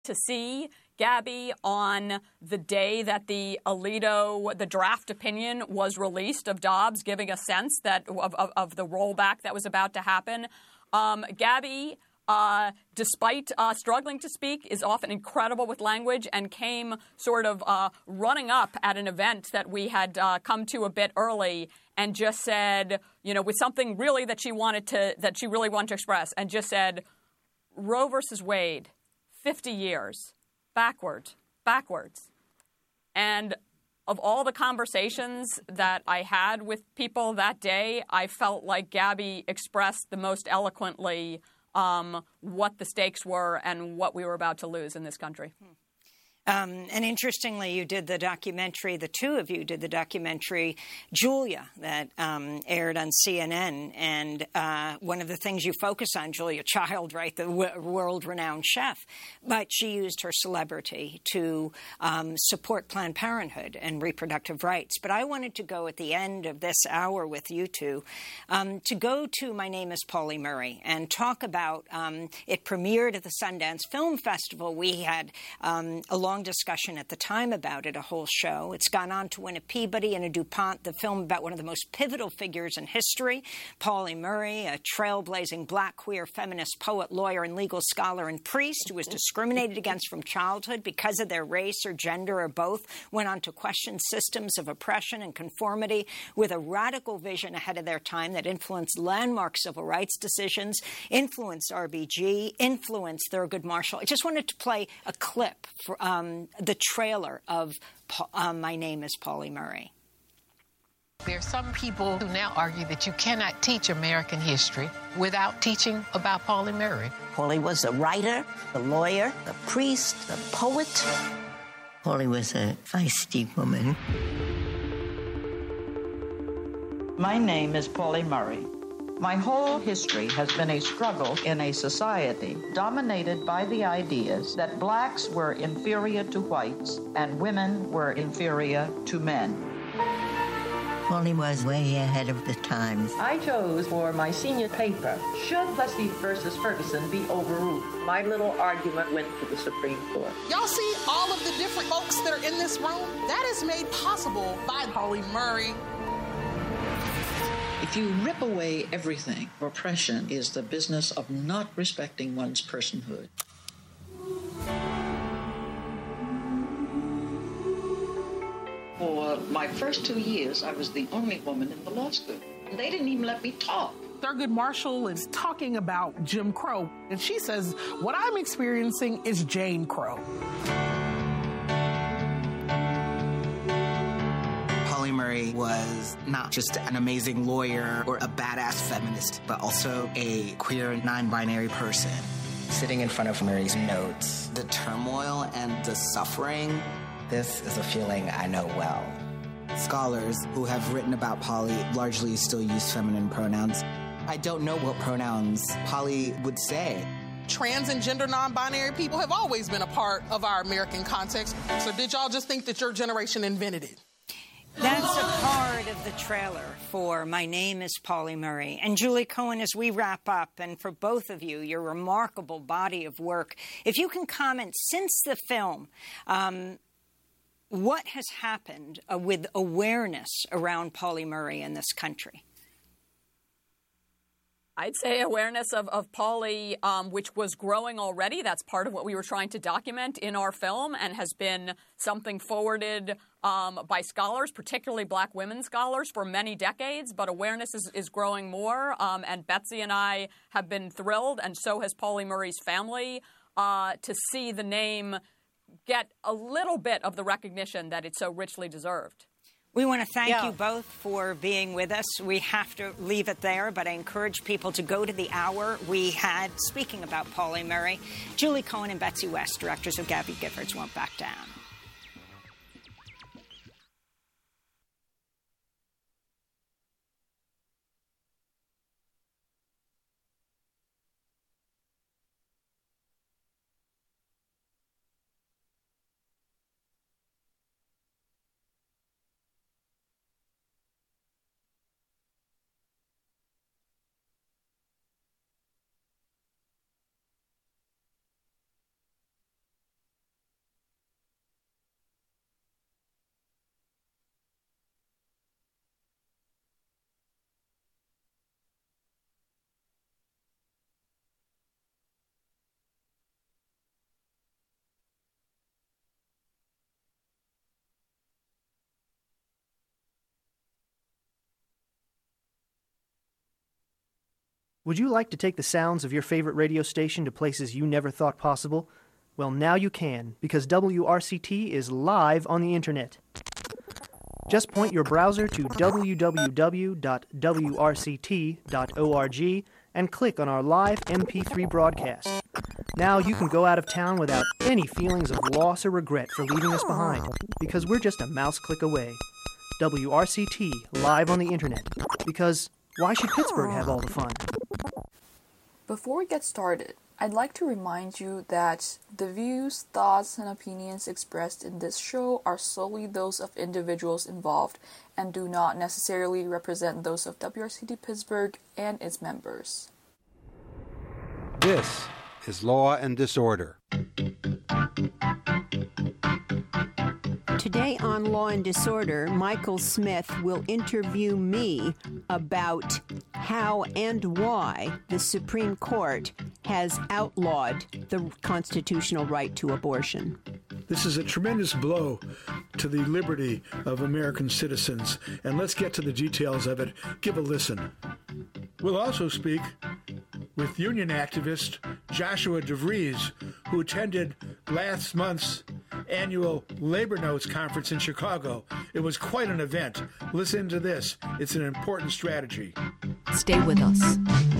to see Gabby on the day that the draft opinion was released of Dobbs, giving a sense that of the rollback that was about to happen. Gabby, despite struggling to speak, is often incredible with language and came sort of running up at an event that we had come to a bit early and just said, with something really that she really wanted to express, and just said, Roe versus Wade, 50 years, backwards. And of all the conversations that I had with people that day, I felt like Gabby expressed the most eloquently what the stakes were and what we were about to lose in this country. And interestingly, you did the documentary, the two of you did the documentary, Julia, that aired on CNN. And one of the things you focus on, Julia Child, right, the world-renowned chef, but she used her celebrity to support Planned Parenthood and reproductive rights. But I wanted to go at the end of this hour with you two to go to My Name is Pauli Murray and talk about it premiered at the Sundance Film Festival. We had a long discussion at the time about it, a whole show. It's gone on to win a Peabody and a DuPont, the film about one of the most pivotal figures in history, Pauli Murray, a trailblazing black queer feminist poet, lawyer, and legal scholar and priest who was discriminated against from childhood because of their race or gender or both, went on to question systems of oppression and conformity with a radical vision ahead of their time that influenced landmark civil rights decisions, influenced RBG, influenced Thurgood Marshall. I just wanted to play a clip for the trailer of My Name is Pauli Murray. There are some people who now argue that you cannot teach American history without teaching about Pauli Murray. Pauli was a writer, a lawyer, a priest, a poet. Pauli was a feisty woman. My name is Pauli Murray. My whole history has been a struggle in a society dominated by the ideas that blacks were inferior to whites and women were inferior to men. Pauli was way ahead of the times. I chose for my senior paper, should Plessy versus Ferguson be overruled? My little argument went to the Supreme Court. Y'all see all of the different folks that are in this room? That is made possible by Pauli Murray. If you rip away everything, oppression is the business of not respecting one's personhood. For my first 2 years, I was the only woman in the law school. They didn't even let me talk. Thurgood Marshall is talking about Jim Crow, and she says, what I'm experiencing is Jane Crow. Pauli Murray was not just an amazing lawyer or a badass feminist, but also a queer, non-binary person. Sitting in front of Murray's notes, the turmoil and the suffering, this is a feeling I know well. Scholars who have written about Pauli largely still use feminine pronouns. I don't know what pronouns Pauli would say. Trans and gender non-binary people have always been a part of our American context. So did y'all just think that your generation invented it? That's a part of the trailer for My Name is Pauli Murray. And Julie Cohen, as we wrap up, and for both of you, your remarkable body of work, if you can comment, since the film, what has happened with awareness around Pauli Murray in this country? I'd say awareness of Pauli, which was growing already. That's part of what we were trying to document in our film and has been something forwarded by scholars, particularly black women scholars, for many decades. But awareness is growing more. And Betsy and I have been thrilled, and so has Pauli Murray's family, to see the name get a little bit of the recognition that it so richly deserved. We want to thank you both for being with us. We have to leave it there, but I encourage people to go to the hour we had speaking about Pauli Murray. Julie Cohen and Betsy West, directors of Gabby Giffords, Won't Back Down. Would you like to take the sounds of your favorite radio station to places you never thought possible? Well, now you can, because WRCT is live on the internet. Just point your browser to www.wrct.org and click on our live MP3 broadcast. Now you can go out of town without any feelings of loss or regret for leaving us behind, because we're just a mouse click away. WRCT, live on the internet, because why should Pittsburgh have all the fun? Before we get started, I'd like to remind you that the views, thoughts, and opinions expressed in this show are solely those of individuals involved and do not necessarily represent those of WRCT Pittsburgh and its members. This is Law and Disorder. Today on Law and Disorder, Michael Smith will interview me about how and why the Supreme Court has outlawed the constitutional right to abortion. This is a tremendous blow to the liberty of American citizens, and let's get to the details of it. Give a listen. We'll also speak with union activist Joshua DeVries, who attended last month's annual Labor Notes conference in Chicago. It was quite an event. Listen to this. It's an important strategy. Stay with us.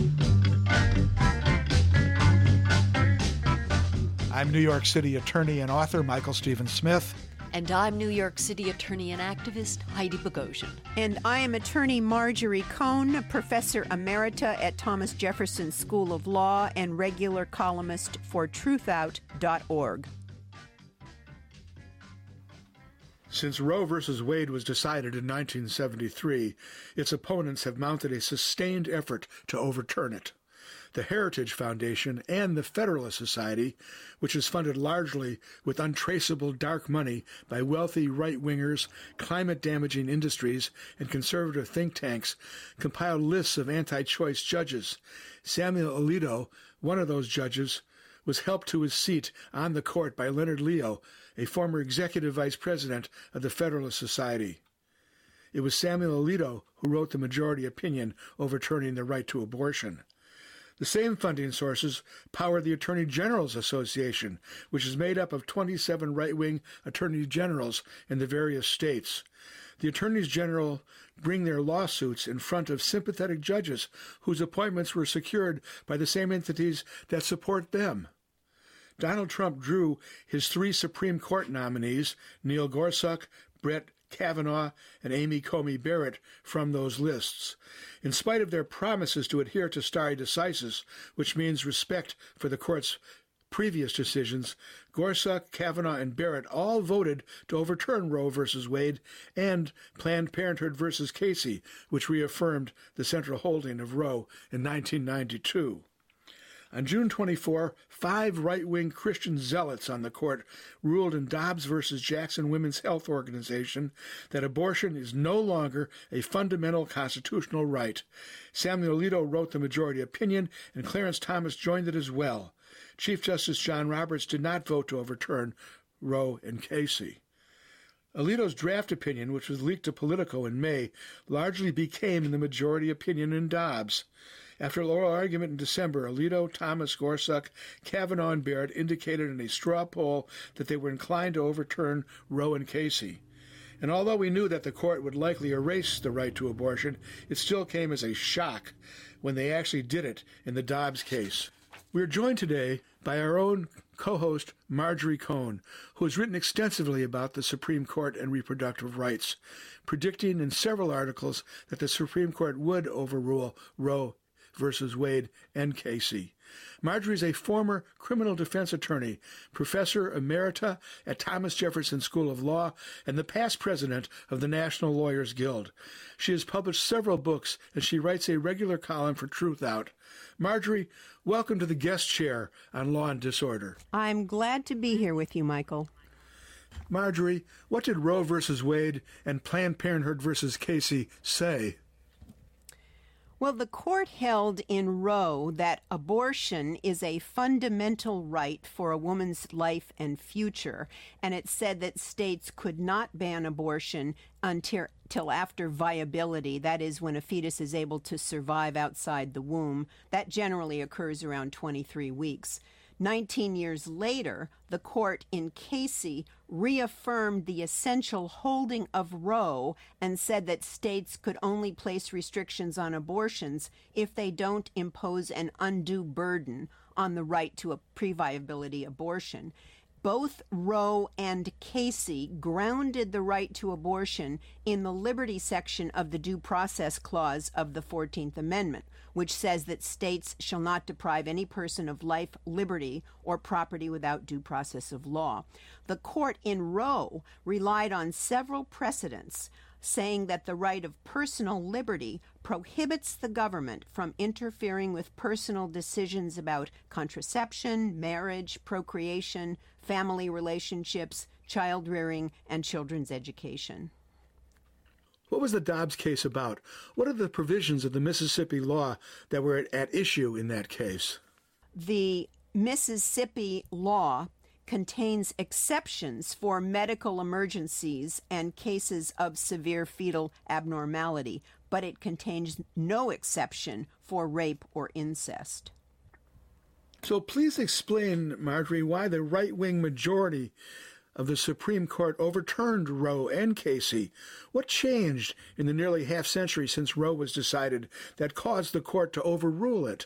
I'm New York City attorney and author Michael Stephen Smith. And I'm New York City attorney and activist Heidi Bogosian. And I am attorney Marjorie Cohn, professor emerita at Thomas Jefferson School of Law and regular columnist for truthout.org. Since Roe v. Wade was decided in 1973, its opponents have mounted a sustained effort to overturn it. The Heritage Foundation and the Federalist Society, which is funded largely with untraceable dark money by wealthy right-wingers, climate-damaging industries, and conservative think tanks, compiled lists of anti-choice judges. Samuel Alito, one of those judges, was helped to his seat on the court by Leonard Leo, a former executive vice president of the Federalist Society. It was Samuel Alito who wrote the majority opinion overturning the right to abortion. The same funding sources power the Attorney General's Association, which is made up of 27 right-wing attorney generals in the various states. The attorneys general bring their lawsuits in front of sympathetic judges whose appointments were secured by the same entities that support them. Donald Trump drew his 3 Supreme Court nominees, Neil Gorsuch, Brett Kavanaugh, and Amy Coney Barrett, from those lists. In spite of their promises to adhere to stare decisis, which means respect for the court's previous decisions, Gorsuch, Kavanaugh, and Barrett all voted to overturn Roe v. Wade and Planned Parenthood v. Casey, which reaffirmed the central holding of Roe in 1992. On June 24, 5 right-wing Christian zealots on the court ruled in Dobbs v. Jackson Women's Health Organization that abortion is no longer a fundamental constitutional right. Samuel Alito wrote the majority opinion, and Clarence Thomas joined it as well. Chief Justice John Roberts did not vote to overturn Roe and Casey. Alito's draft opinion, which was leaked to Politico in May, largely became the majority opinion in Dobbs. After oral argument in December, Alito, Thomas, Gorsuch, Kavanaugh, and Barrett indicated in a straw poll that they were inclined to overturn Roe and Casey. And although we knew that the court would likely erase the right to abortion, it still came as a shock when they actually did it in the Dobbs case. We are joined today by our own co-host Marjorie Cohn, who has written extensively about the Supreme Court and reproductive rights, predicting in several articles that the Supreme Court would overrule Roe versus Wade and Casey. Marjorie is a former criminal defense attorney, professor emerita at Thomas Jefferson School of Law, and the past president of the National Lawyers Guild. She has published several books, and she writes a regular column for Truthout. Marjorie, welcome to the guest chair on Law and Disorder. I'm glad to be here with you, Michael. Marjorie, what did Roe versus Wade and Planned Parenthood versus Casey say? Well, the court held in Roe that abortion is a fundamental right for a woman's life and future, and it said that states could not ban abortion until after viability, that is, when a fetus is able to survive outside the womb. That generally occurs around 23 weeks. 19 years later, the court in Casey reaffirmed the essential holding of Roe and said that states could only place restrictions on abortions if they don't impose an undue burden on the right to a pre-viability abortion. Both Roe and Casey grounded the right to abortion in the liberty section of the Due Process Clause of the 14th Amendment, which says that states shall not deprive any person of life, liberty, or property without due process of law. The court in Roe relied on several precedents saying that the right of personal liberty prohibits the government from interfering with personal decisions about contraception, marriage, procreation, family relationships, child rearing, and children's education. What was the Dobbs case about? What are the provisions of the Mississippi law that were at issue in that case? The Mississippi law contains exceptions for medical emergencies and cases of severe fetal abnormality, but it contains no exception for rape or incest. So please explain, Marjorie, why the right-wing majority of the Supreme Court overturned Roe and Casey. What changed in the nearly half century since Roe was decided that caused the court to overrule it?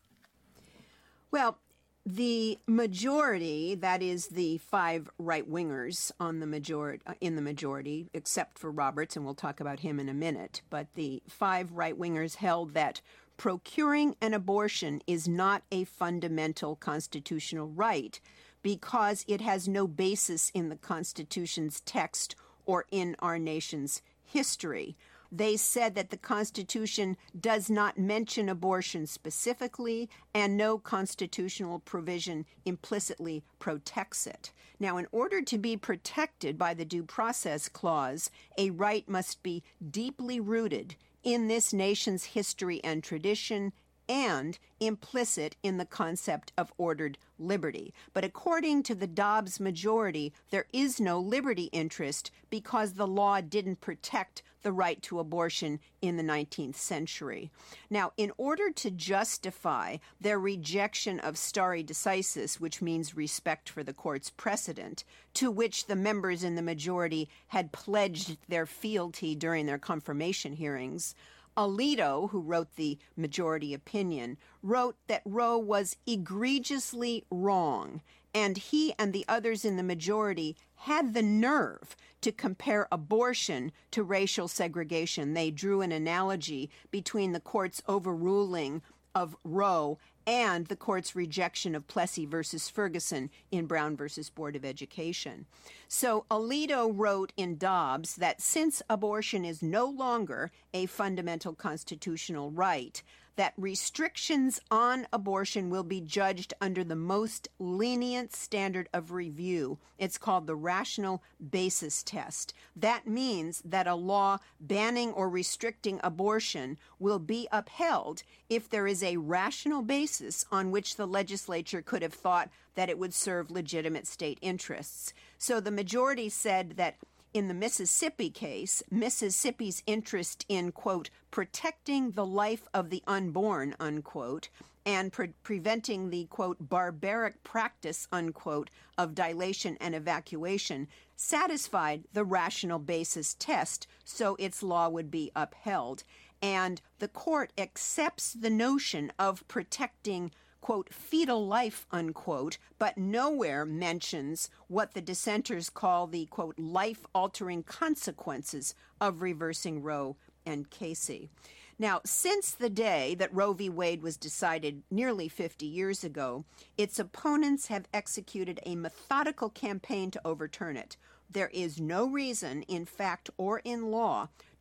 Well, the majority, that is the 5 right-wingers on the in the majority, except for Roberts, and we'll talk about him in a minute, but the 5 right-wingers held that procuring an abortion is not a fundamental constitutional right because it has no basis in the Constitution's text or in our nation's history. They said that the Constitution does not mention abortion specifically, and no constitutional provision implicitly protects it. Now, in order to be protected by the Due Process Clause, a right must be deeply rooted in this nation's history and tradition and implicit in the concept of ordered liberty. But according to the Dobbs majority, there is no liberty interest because the law didn't protect the right to abortion in the 19th century. Now, in order to justify their rejection of stare decisis, which means respect for the court's precedent, to which the members in the majority had pledged their fealty during their confirmation hearings, Alito, who wrote the majority opinion, wrote that Roe was egregiously wrong, and he and the others in the majority had the nerve to compare abortion to racial segregation. They drew an analogy between the court's overruling of Roe and the court's rejection of Plessy versus Ferguson in Brown versus Board of Education. So Alito wrote in Dobbs that since abortion is no longer a fundamental constitutional right, that restrictions on abortion will be judged under the most lenient standard of review. It's called the rational basis test. That means that a law banning or restricting abortion will be upheld if there is a rational basis on which the legislature could have thought that it would serve legitimate state interests. So the majority said that in the Mississippi case, Mississippi's interest in, quote, protecting the life of the unborn, unquote, and preventing the, quote, barbaric practice, unquote, of dilation and evacuation satisfied the rational basis test, so its law would be upheld. And the court accepts the notion of protecting, quote, fetal life, unquote, but nowhere mentions what the dissenters call the, quote, life-altering consequences of reversing Roe and Casey. Now, since the day that Roe v. Wade was decided nearly 50 years ago, its opponents have executed a methodical campaign to overturn it. There is no reason, in fact or in law,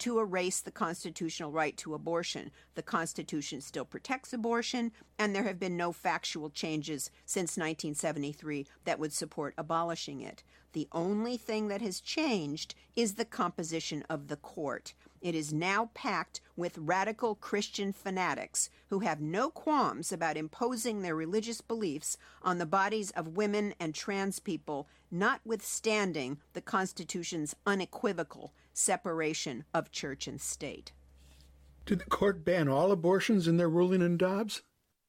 to erase the constitutional right to abortion. The Constitution still protects abortion, and there have been no factual changes since 1973 that would support abolishing it. The only thing that has changed is the composition of the court. It is now packed with radical Christian fanatics who have no qualms about imposing their religious beliefs on the bodies of women and trans people, notwithstanding the Constitution's unequivocal separation of church and state. Did the court ban all abortions in their ruling in Dobbs?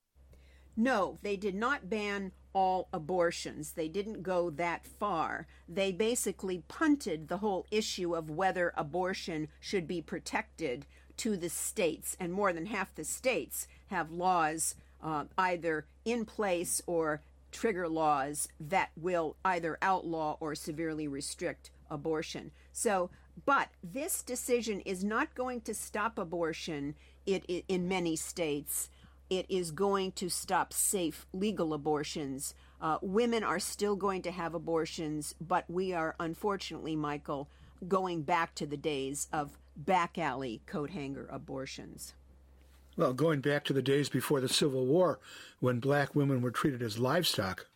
No, they did not ban all abortions. They didn't go that far. They basically punted the whole issue of whether abortion should be protected to the states, and more than half the states have laws either in place or trigger laws that will either outlaw or severely restrict abortion. But this decision is not going to stop abortion in many states. It is going to stop safe, legal abortions. Women are still going to have abortions, but we are, unfortunately, Michael, going back to the days of back alley coat hanger abortions. Well, going back to the days before the Civil War, when black women were treated as livestock.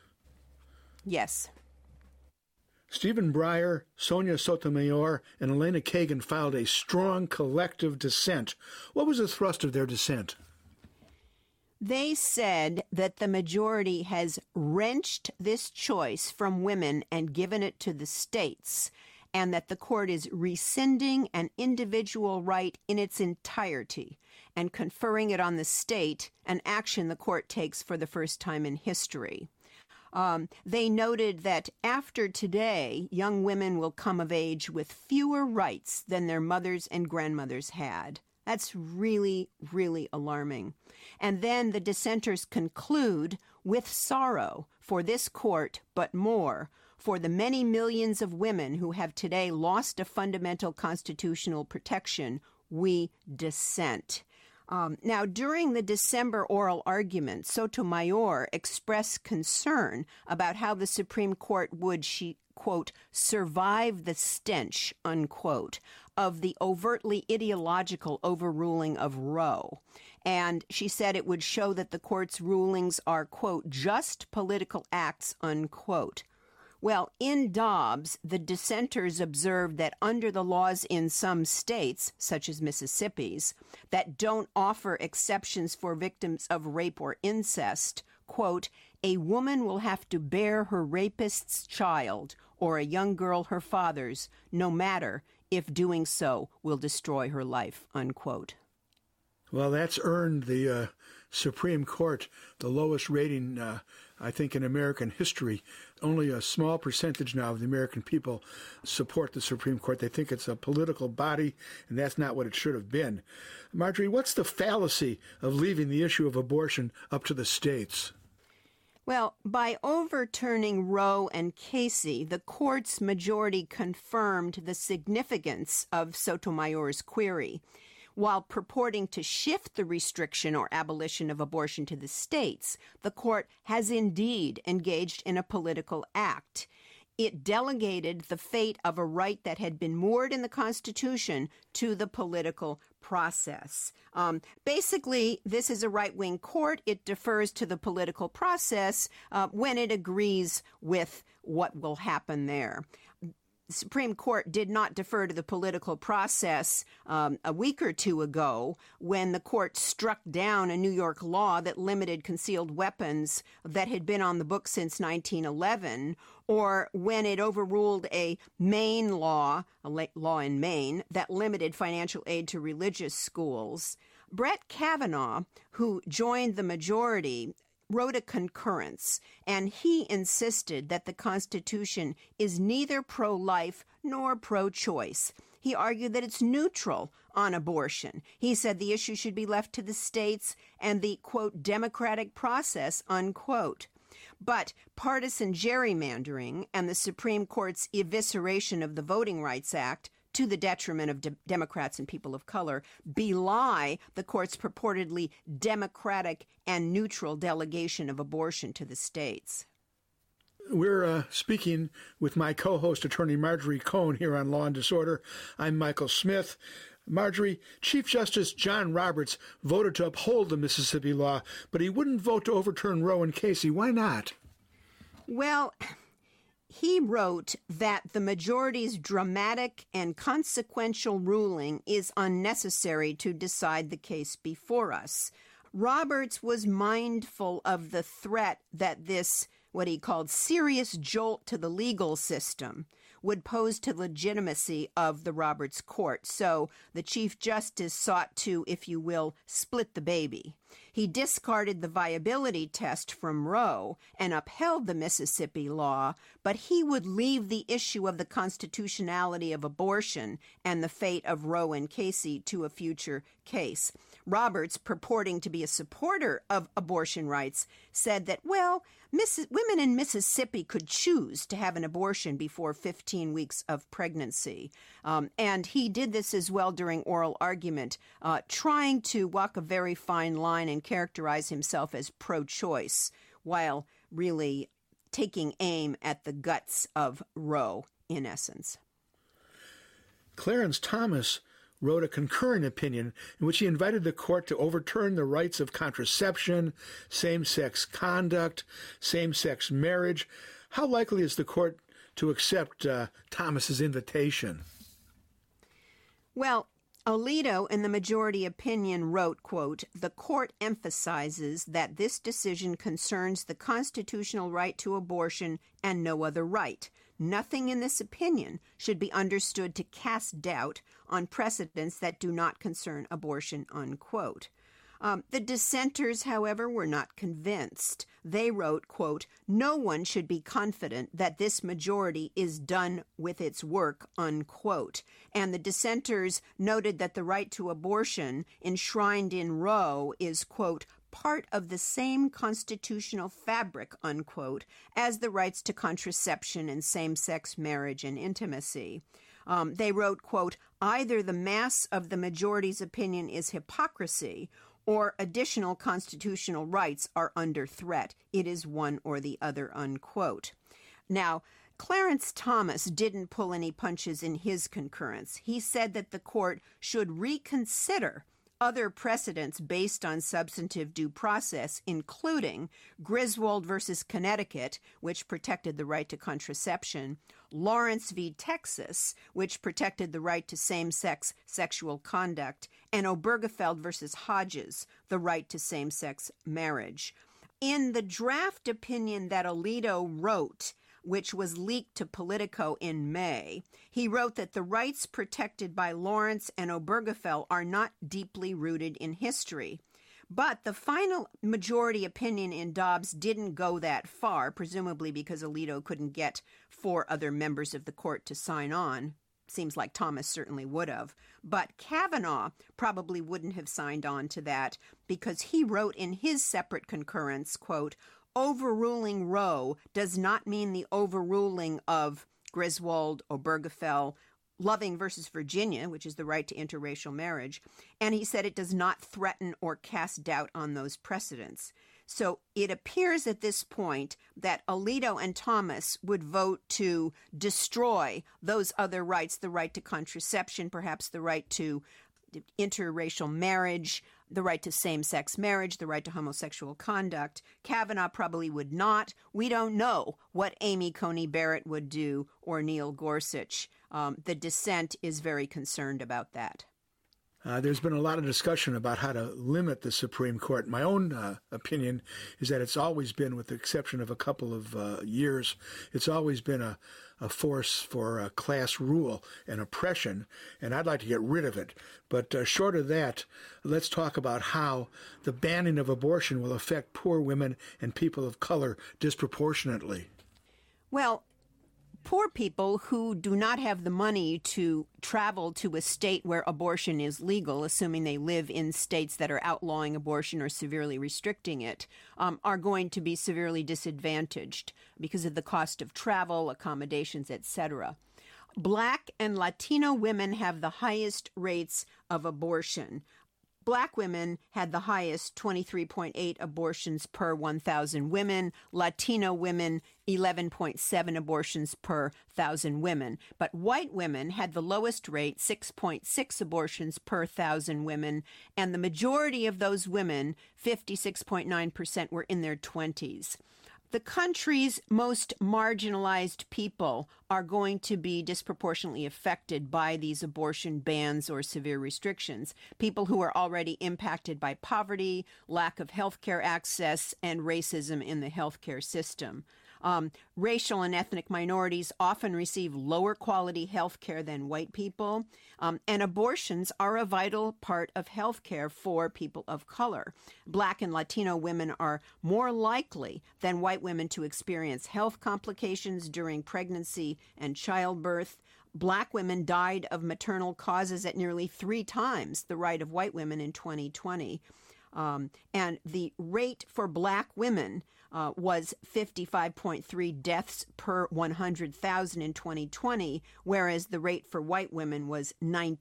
Yes. Stephen Breyer, Sonia Sotomayor, and Elena Kagan filed a strong collective dissent. What was the thrust of their dissent? They said that the majority has wrenched this choice from women and given it to the states, and that the court is rescinding an individual right in its entirety and conferring it on the state, an action the court takes for the first time in history. They noted that after today, young women will come of age with fewer rights than their mothers and grandmothers had. That's really, really alarming. And then the dissenters conclude with sorrow for this court, but more for the many millions of women who have today lost a fundamental constitutional protection. We dissent. Now, during the December oral argument, Sotomayor expressed concern about how the Supreme Court would, she quote, survive the stench, unquote, of the overtly ideological overruling of Roe. And she said it would show that the court's rulings are, quote, just political acts, unquote. Well, in Dobbs, the dissenters observed that under the laws in some states, such as Mississippi's, that don't offer exceptions for victims of rape or incest, quote, a woman will have to bear her rapist's child or a young girl her father's, no matter if doing so will destroy her life, unquote. Well, that's earned the Supreme Court the lowest rating, I think, in American history. Only a small percentage now of the American people support the Supreme Court. They think it's a political body, and that's not what it should have been. Marjorie, what's the fallacy of leaving the issue of abortion up to the states? Well, by overturning Roe and Casey, the court's majority confirmed the significance of Sotomayor's query. While purporting to shift the restriction or abolition of abortion to the states, the court has indeed engaged in a political act. It delegated the fate of a right that had been moored in the Constitution to the political process. Basically, this is a right-wing court. It defers to the political process when it agrees with what will happen there. The Supreme Court did not defer to the political process a week or two ago when the court struck down a New York law that limited concealed weapons that had been on the books since 1911, or when it overruled a Maine law, law in Maine, that limited financial aid to religious schools. Brett Kavanaugh, who joined the majority, wrote a concurrence, and he insisted that the Constitution is neither pro-life nor pro-choice. He argued that it's neutral on abortion. He said the issue should be left to the states and the, quote, democratic process, unquote. But partisan gerrymandering and the Supreme Court's evisceration of the Voting Rights Act, to the detriment of Democrats and people of color, belie the court's purportedly democratic and neutral delegation of abortion to the states. We're speaking with my co-host, Attorney Marjorie Cohn, here on Law and Disorder. I'm Michael Smith. Marjorie, Chief Justice John Roberts voted to uphold the Mississippi law, but he wouldn't vote to overturn Roe and Casey. Why not? Well, he wrote that the majority's dramatic and consequential ruling is unnecessary to decide the case before us. Roberts was mindful of the threat that this, what he called serious jolt to the legal system, would pose to legitimacy of the Roberts Court. So the Chief Justice sought to, if you will, split the baby. He discarded the viability test from Roe and upheld the Mississippi law, but he would leave the issue of the constitutionality of abortion and the fate of Roe and Casey to a future case. Roberts, purporting to be a supporter of abortion rights, said that, well, women in Mississippi could choose to have an abortion before 15 weeks of pregnancy. And he did this as well during oral argument, trying to walk a very fine line and characterize himself as pro-choice, while really taking aim at the guts of Roe, in essence. Clarence Thomas wrote a concurring opinion in which he invited the court to overturn the rights of contraception, same-sex conduct, same-sex marriage. How likely is the court to accept Thomas's invitation? Well, Alito, in the majority opinion, wrote, quote, "The court emphasizes that this decision concerns the constitutional right to abortion and no other right. Nothing in this opinion should be understood to cast doubt on precedents that do not concern abortion," unquote. The dissenters, however, were not convinced. They wrote, quote, "No one should be confident that this majority is done with its work," unquote. And the dissenters noted that the right to abortion enshrined in Roe is, quote, "part of the same constitutional fabric," unquote, as the rights to contraception and same-sex marriage and intimacy. They wrote, quote, "Either the mass of the majority's opinion is hypocrisy or additional constitutional rights are under threat. It is one or the other," unquote. Now, Clarence Thomas didn't pull any punches in his concurrence. He said that the court should reconsider other precedents based on substantive due process, including Griswold versus Connecticut, which protected the right to contraception, Lawrence v. Texas, which protected the right to same-sex sexual conduct, and Obergefell versus Hodges, the right to same-sex marriage. In the draft opinion that Alito wrote, which was leaked to Politico in May, he wrote that the rights protected by Lawrence and Obergefell are not deeply rooted in history. But the final majority opinion in Dobbs didn't go that far, presumably because Alito couldn't get 4 other members of the court to sign on. Seems like Thomas certainly would have. But Kavanaugh probably wouldn't have signed on to that because he wrote in his separate concurrence, quote, "Overruling Roe does not mean the overruling of Griswold, Obergefell, Loving versus Virginia, which is the right to interracial marriage." And he said it does not threaten or cast doubt on those precedents. So it appears at this point that Alito and Thomas would vote to destroy those other rights, the right to contraception, perhaps the right to interracial marriage, the right to same-sex marriage, the right to homosexual conduct. Kavanaugh probably would not. We don't know what Amy Coney Barrett would do or Neil Gorsuch. The dissent is very concerned about that. There's been a lot of discussion about how to limit the Supreme Court. My own opinion is that it's always been, with the exception of a couple of years, it's always been a force for class rule and oppression, and I'd like to get rid of it. But short of that, let's talk about how the banning of abortion will affect poor women and people of color disproportionately. Well, poor people who do not have the money to travel to a state where abortion is legal, assuming they live in states that are outlawing abortion or severely restricting it, are going to be severely disadvantaged because of the cost of travel, accommodations, etc. Black and Latino women have the highest rates of abortion. Black women had the highest, 23.8 abortions per 1,000 women. Latino women, 11.7 abortions per 1,000 women. But white women had the lowest rate, 6.6 abortions per 1,000 women. And the majority of those women, 56.9%, were in their 20s. The country's most marginalized people are going to be disproportionately affected by these abortion bans or severe restrictions. People who are already impacted by poverty, lack of health care access, and racism in the healthcare system. Racial and ethnic minorities often receive lower quality health care than white people, and abortions are a vital part of health care for people of color. Black and Latino women are more likely than white women to experience health complications during pregnancy and childbirth. Black women died of maternal causes at nearly 3 times the rate of white women in 2020. And the rate for black women was 55.3 deaths per 100,000 in 2020, whereas the rate for white women was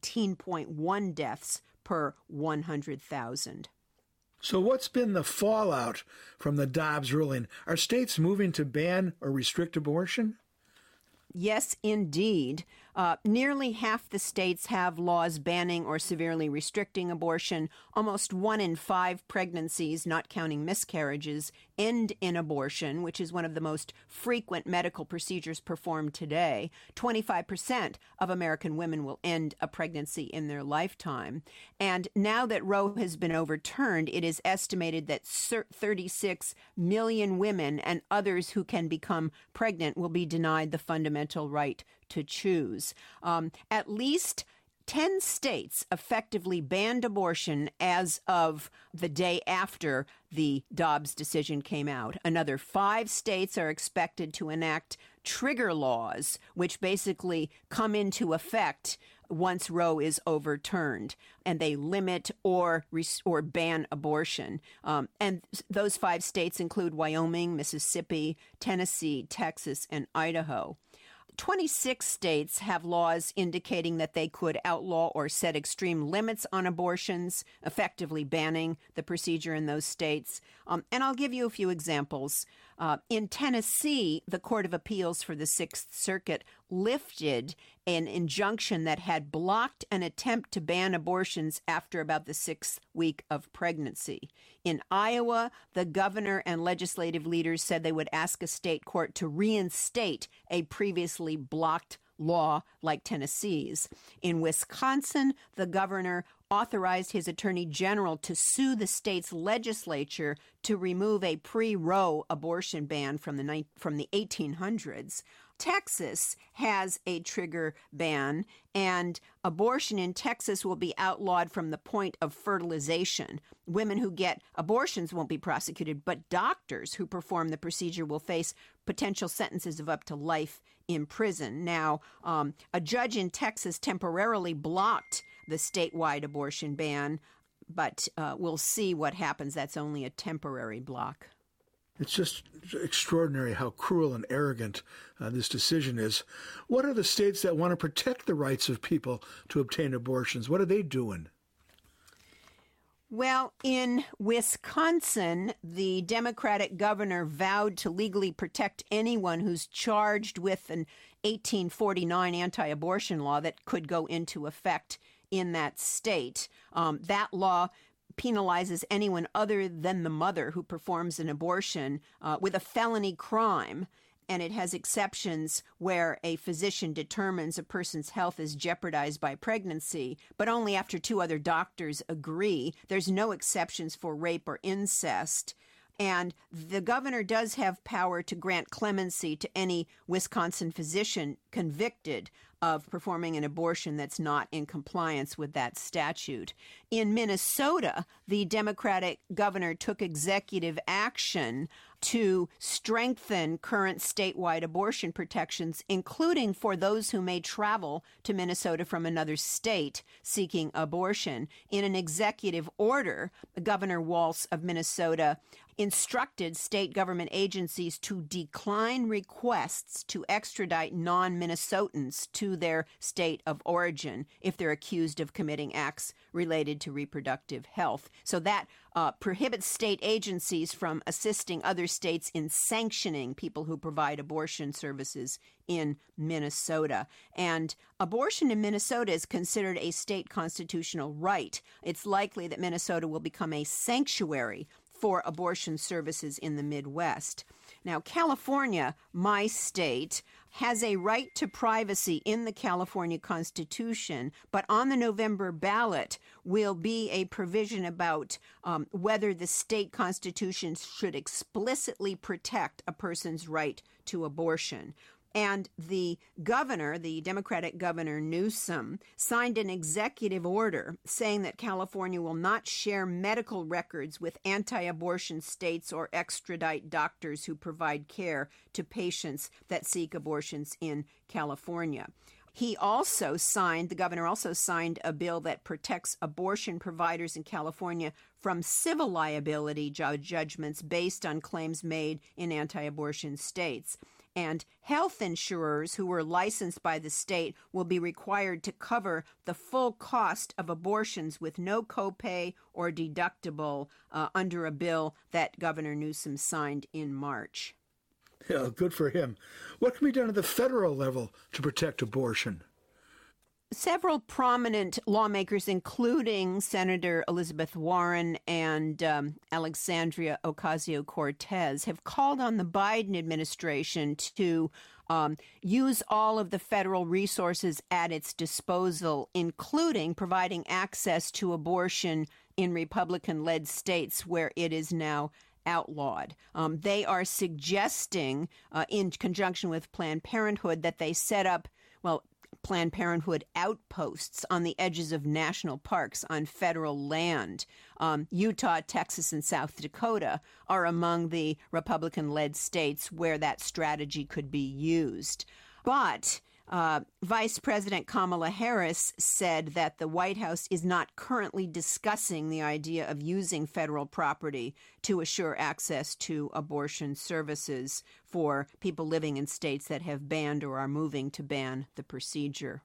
19.1 deaths per 100,000. So what's been the fallout from the Dobbs ruling? Are states moving to ban or restrict abortion? Yes, indeed. Nearly half the states have laws banning or severely restricting abortion. Almost 1 in 5 pregnancies, not counting miscarriages, end in abortion, which is one of the most frequent medical procedures performed today. 25% of American women will end a pregnancy in their lifetime. And now that Roe has been overturned, it is estimated that 36 million women and others who can become pregnant will be denied the fundamental right to choose. At least 10 states effectively banned abortion as of the day after the Dobbs decision came out. Another 5 states are expected to enact trigger laws, which basically come into effect once Roe is overturned, and they limit or ban abortion. And those 5 states include Wyoming, Mississippi, Tennessee, Texas, and Idaho. 26 states have laws indicating that they could outlaw or set extreme limits on abortions, effectively banning the procedure in those states. And I'll give you a few examples. In Tennessee, the Court of Appeals for the Sixth Circuit lifted an injunction that had blocked an attempt to ban abortions after about the 6th week of pregnancy. In Iowa, the governor and legislative leaders said they would ask a state court to reinstate a previously blocked law like Tennessee's. In Wisconsin, the governor authorized his attorney general to sue the state's legislature to remove a pre-Roe abortion ban from the 1800s. Texas has a trigger ban, and abortion in Texas will be outlawed from the point of fertilization. Women who get abortions won't be prosecuted, but doctors who perform the procedure will face potential sentences of up to life in prison. Now, a judge in Texas temporarily blocked the statewide abortion ban, but we'll see what happens. That's only a temporary block. It's just extraordinary how cruel and arrogant this decision is. What are the states that want to protect the rights of people to obtain abortions? What are they doing? Well, in Wisconsin, the Democratic governor vowed to legally protect anyone who's charged with an 1849 anti-abortion law that could go into effect in that state. That law penalizes anyone other than the mother who performs an abortion with a felony crime, and it has exceptions where a physician determines a person's health is jeopardized by pregnancy, but only after 2 other doctors agree. There's no exceptions for rape or incest. And the governor does have power to grant clemency to any Wisconsin physician convicted of performing an abortion that's not in compliance with that statute. In Minnesota, the Democratic governor took executive action to strengthen current statewide abortion protections, including for those who may travel to Minnesota from another state seeking abortion. In an executive order, Governor Walz of Minnesota instructed state government agencies to decline requests to extradite non-Minnesotans to their state of origin if they're accused of committing acts related to reproductive health. So that prohibits state agencies from assisting other states in sanctioning people who provide abortion services in Minnesota. And abortion in Minnesota is considered a state constitutional right. It's likely that Minnesota will become a sanctuary for abortion services in the Midwest. Now, California, my state, has a right to privacy in the California Constitution, but on the November ballot will be a provision about whether the state constitution should explicitly protect a person's right to abortion. And the governor, the Democratic Governor Newsom, signed an executive order saying that California will not share medical records with anti-abortion states or extradite doctors who provide care to patients that seek abortions in California. The governor also signed a bill that protects abortion providers in California from civil liability judgments based on claims made in anti-abortion states. And health insurers who were licensed by the state will be required to cover the full cost of abortions with no copay or deductible under a bill that Governor Newsom signed in March. Yeah, good for him. What can be done at the federal level to protect abortion? Several prominent lawmakers, including Senator Elizabeth Warren and Alexandria Ocasio-Cortez, have called on the Biden administration to use all of the federal resources at its disposal, including providing access to abortion in Republican-led states where it is now outlawed. They are suggesting, in conjunction with Planned Parenthood, that they set up, Planned Parenthood outposts on the edges of national parks on federal land. Utah, Texas, and South Dakota are among the Republican-led states where that strategy could be used. But Vice President Kamala Harris said that the White House is not currently discussing the idea of using federal property to assure access to abortion services for people living in states that have banned or are moving to ban the procedure.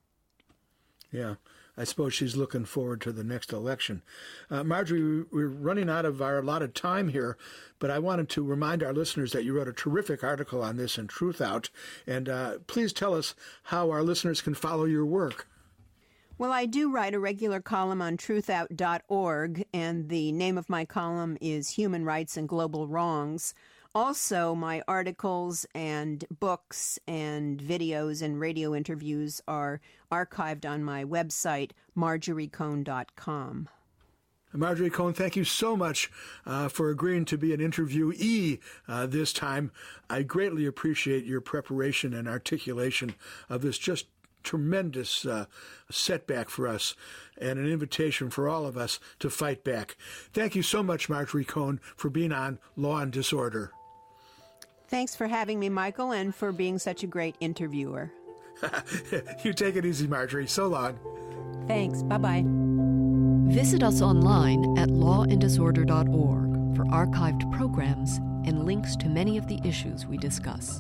Yeah, I suppose she's looking forward to the next election. Marjorie, we're running out of our allotted time here, but I wanted to remind our listeners that you wrote a terrific article on this in Truth Out, and please tell us how our listeners can follow your work. Well, I do write a regular column on truthout.org, and the name of my column is Human Rights and Global Wrongs. Also, my articles and books and videos and radio interviews are archived on my website, MarjorieCohn.com. Marjorie Cohn, thank you so much for agreeing to be an interviewee this time. I greatly appreciate your preparation and articulation of this just tremendous setback for us and an invitation for all of us to fight back. Thank you so much, Marjorie Cohn, for being on Law and Disorder. Thanks for having me, Michael, and for being such a great interviewer. You take it easy, Marjorie. So long. Thanks. Bye-bye. Visit us online at lawanddisorder.org for archived programs and links to many of the issues we discuss.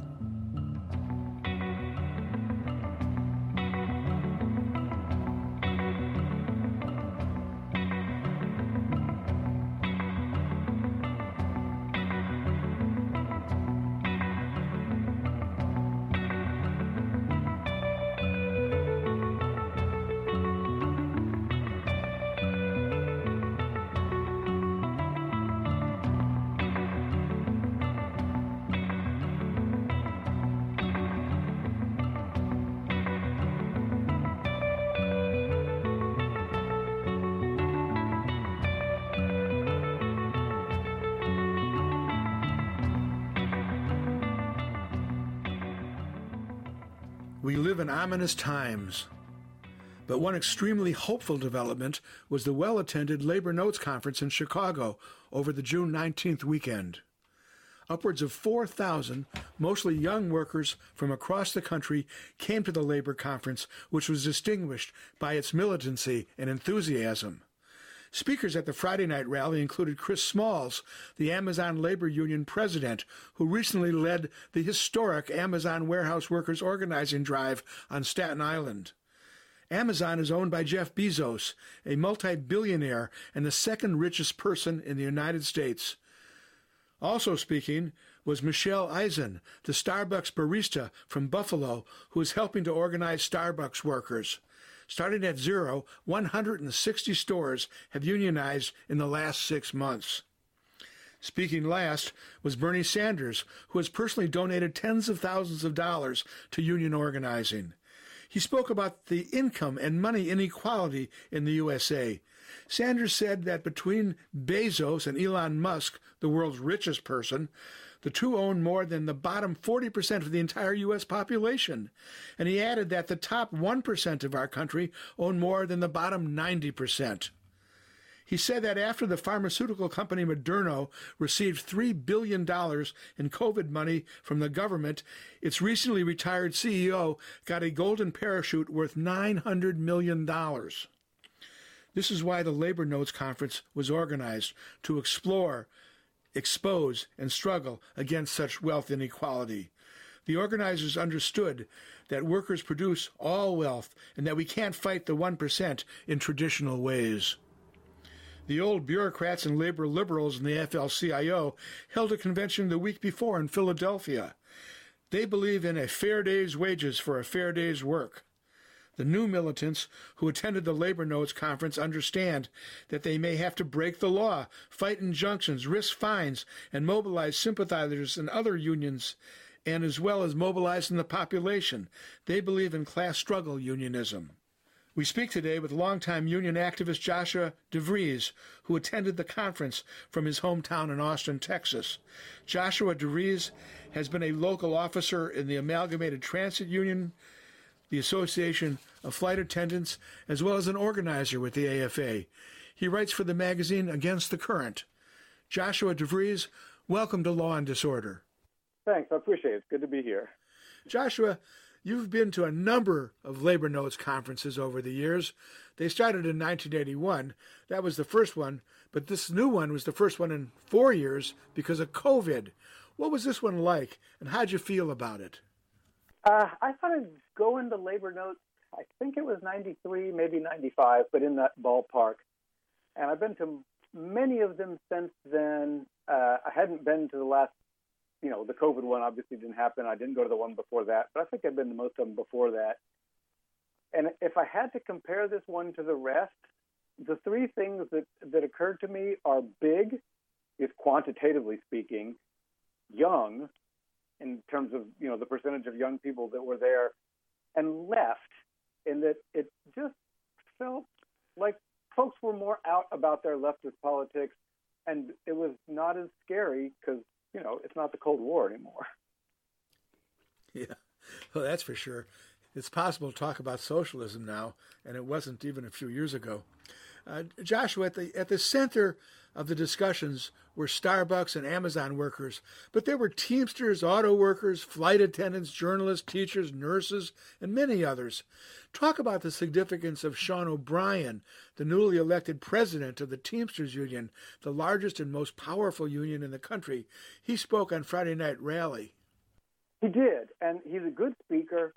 We live in ominous times. But one extremely hopeful development was the well-attended Labor Notes Conference in Chicago over the June 19th weekend. Upwards of 4,000, mostly young workers from across the country, came to the Labor Conference, which was distinguished by its militancy and enthusiasm. Speakers at the Friday night rally included Chris Smalls, the Amazon Labor Union president, who recently led the historic Amazon Warehouse Workers Organizing Drive on Staten Island. Amazon is owned by Jeff Bezos, a multi-billionaire and the second richest person in the United States. Also speaking was Michelle Eisen, the Starbucks barista from Buffalo, who is helping to organize Starbucks workers. Starting at zero, 160 stores have unionized in the last 6 months. Speaking last was Bernie Sanders, who has personally donated tens of thousands of dollars to union organizing. He spoke about the income and money inequality in the USA. Sanders said that between Bezos and Elon Musk, the world's richest person, the two own more than the bottom 40% of the entire U.S. population. And he added that the top 1% of our country own more than the bottom 90%. He said that after the pharmaceutical company Moderna received $3 billion in COVID money from the government, its recently retired CEO got a golden parachute worth $900 million. This is why the Labor Notes Conference was organized, to explore, expose, and struggle against such wealth inequality. The organizers understood that workers produce all wealth and that we can't fight the 1% in traditional ways. The old bureaucrats and labor liberals in the AFL-CIO held a convention the week before in Philadelphia. They believe in a fair day's wages for a fair day's work. The new militants who attended the Labor Notes Conference understand that they may have to break the law, fight injunctions, risk fines, and mobilize sympathizers and other unions, and as well as mobilizing the population. They believe in class struggle unionism. We speak today with longtime union activist Joshua DeVries, who attended the conference from his hometown in Austin, Texas. Joshua DeVries has been a local officer in the Amalgamated Transit Union, the Association of Flight Attendants, as well as an organizer with the AFA. He writes for the magazine Against the Current. Joshua DeVries, welcome to Law and Disorder. Thanks, I appreciate it. It's good to be here. Joshua, you've been to a number of Labor Notes conferences over the years. They started in 1981. That was the first one, but this new one was the first one in 4 years because of COVID. What was this one like, and how'd you feel about it? I started going to Labor Notes, I think it was 93, maybe 95, but in that ballpark. And I've been to many of them since then. I hadn't been to the last, the COVID one obviously didn't happen. I didn't go to the one before that, but I think I've been to most of them before that. And if I had to compare this one to the rest, the three things that occurred to me are big, is quantitatively speaking, young, in terms of, the percentage of young people that were there, and left, in that it just felt like folks were more out about their leftist politics, and it was not as scary because, it's not the Cold War anymore. Yeah, well, that's for sure. It's possible to talk about socialism now, and it wasn't even a few years ago. Joshua, at the center of the discussions were Starbucks and Amazon workers, but there were Teamsters, auto workers, flight attendants, journalists, teachers, nurses, and many others. Talk about the significance of Sean O'Brien, the newly elected president of the Teamsters Union, the largest and most powerful union in the country. He spoke on Friday Night Rally. He did, and he's a good speaker.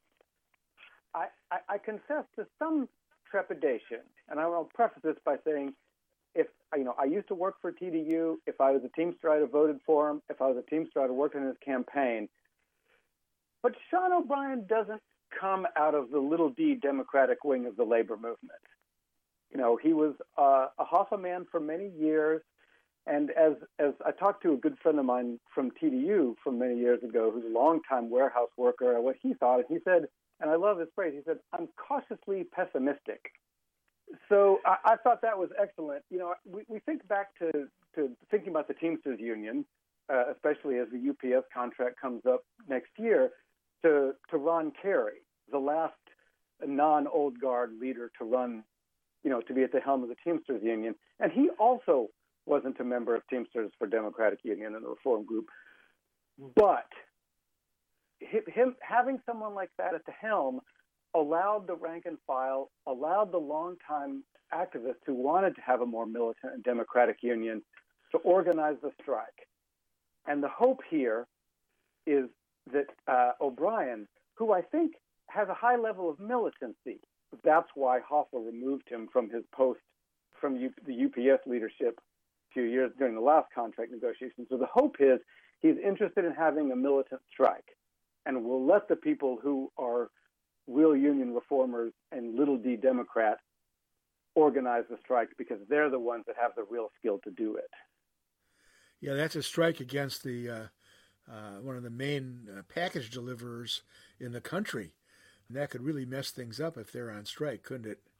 I confess to some trepidation, and I will preface this by saying, I used to work for TDU. If I was a Teamster, I'd have voted for him. If I was a Teamster, I'd have worked in his campaign. But Sean O'Brien doesn't come out of the little d Democratic wing of the labor movement. He was a Hoffa man for many years, and as I talked to a good friend of mine from TDU from many years ago, who's a longtime warehouse worker, what he thought, and he said, and I love this phrase, he said, "I'm cautiously pessimistic." So I thought that was excellent. We think back to thinking about the Teamsters Union, especially as the UPS contract comes up next year, to Ron Carey, the last non-old guard leader to run, to be at the helm of the Teamsters Union. And he also wasn't a member of Teamsters for Democratic Union and the Reform Group. But him having someone like that at the helm allowed the rank and file, allowed the longtime activists who wanted to have a more militant and democratic union to organize the strike. And the hope here is that O'Brien, who I think has a high level of militancy, that's why Hoffa removed him from his post from the UPS leadership a few years during the last contract negotiations. So the hope is he's interested in having a militant strike and will let the people who are real union reformers and little d Democrats organize the strike because they're the ones that have the real skill to do it. Yeah, that's a strike against the one of the main package deliverers in the country. And that could really mess things up if they're on strike, couldn't it?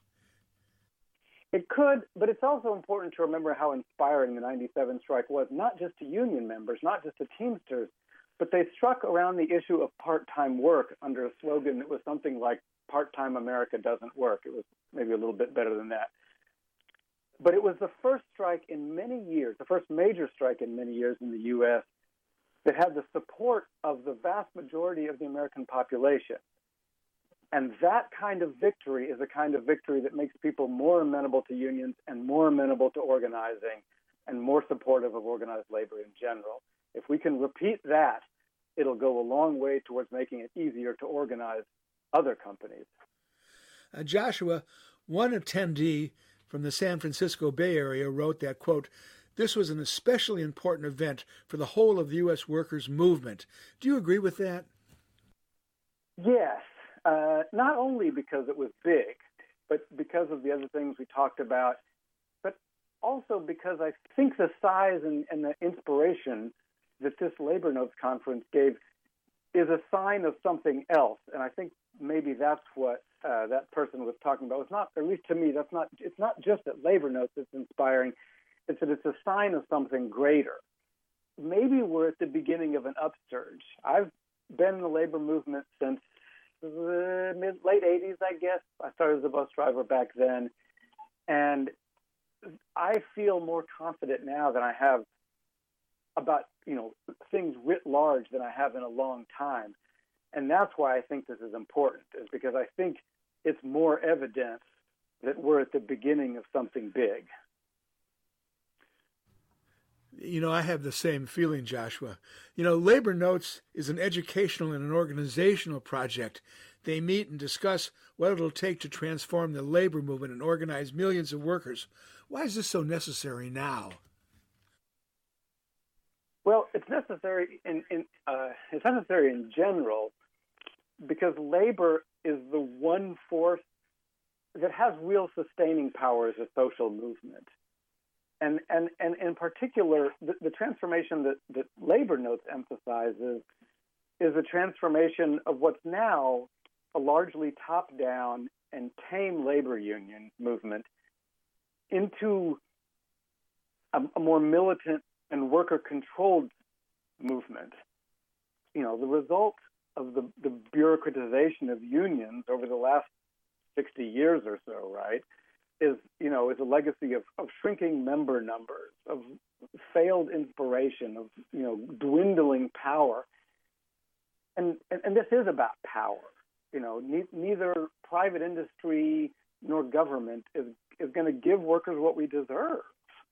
It could, but it's also important to remember how inspiring the 97 strike was, not just to union members, not just to Teamsters, but they struck around the issue of part-time work under a slogan that was something like, part-time America doesn't work. It was maybe a little bit better than that. But it was the first strike in many years, the first major strike in many years in the U.S. that had the support of the vast majority of the American population. And that kind of victory is a kind of victory that makes people more amenable to unions and more amenable to organizing and more supportive of organized labor in general. If we can repeat that, it'll go a long way towards making it easier to organize other companies. Joshua, one attendee from the San Francisco Bay Area wrote that, quote, "This was an especially important event for the whole of the U.S. workers' movement." Do you agree with that? Yes. Not only because it was big, but because of the other things we talked about, but also because I think the size and the inspiration that this Labor Notes conference gave is a sign of something else. And I think maybe that's what that person was talking about. It's not, at least to me, it's not just that Labor Notes that's inspiring, it's that it's a sign of something greater. Maybe we're at the beginning of an upsurge. I've been in the labor movement since the late 80s, I guess. I started as a bus driver back then. And I feel more confident now than I have about, things writ large than I have in a long time. And that's why I think this is important, is because I think it's more evidence that we're at the beginning of something big. I have the same feeling, Joshua. Labor Notes is an educational and an organizational project. They meet and discuss what it'll take to transform the labor movement and organize millions of workers. Why is this so necessary now? Well, it's necessary in general because labor is the one force that has real sustaining power as a social movement. And in particular, the transformation that Labor Notes emphasizes is a transformation of what's now a largely top-down and tame labor union movement into a more militant and worker-controlled movement. The result of the bureaucratization of unions over the last 60 years or so, right, is a legacy of shrinking member numbers, of failed inspiration, of dwindling power, and this is about power. Neither private industry nor government is going to give workers what we deserve.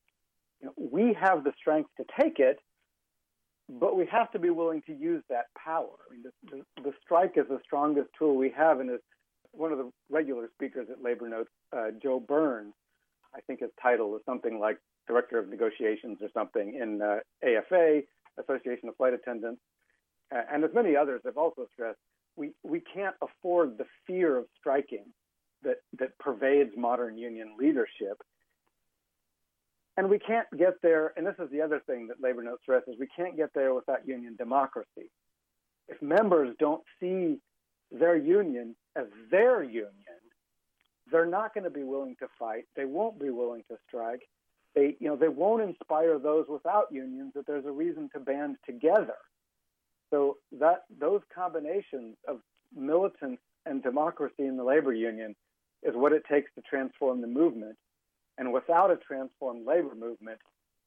We have the strength to take it, but we have to be willing to use that power. The strike is the strongest tool we have, and as one of the regular speakers at Labor Notes, Joe Burns, I think his title is something like Director of Negotiations or something in AFA, Association of Flight Attendants, and as many others have also stressed, we can't afford the fear of striking that pervades modern union leadership. And we can't get there, and this is the other thing that Labor Notes stresses, we can't get there without union democracy. If members don't see their union as their union, they're not going to be willing to fight. They won't be willing to strike. They won't inspire those without unions that there's a reason to band together. So those combinations of militance and democracy in the labor union is what it takes to transform the movement. And without a transformed labor movement,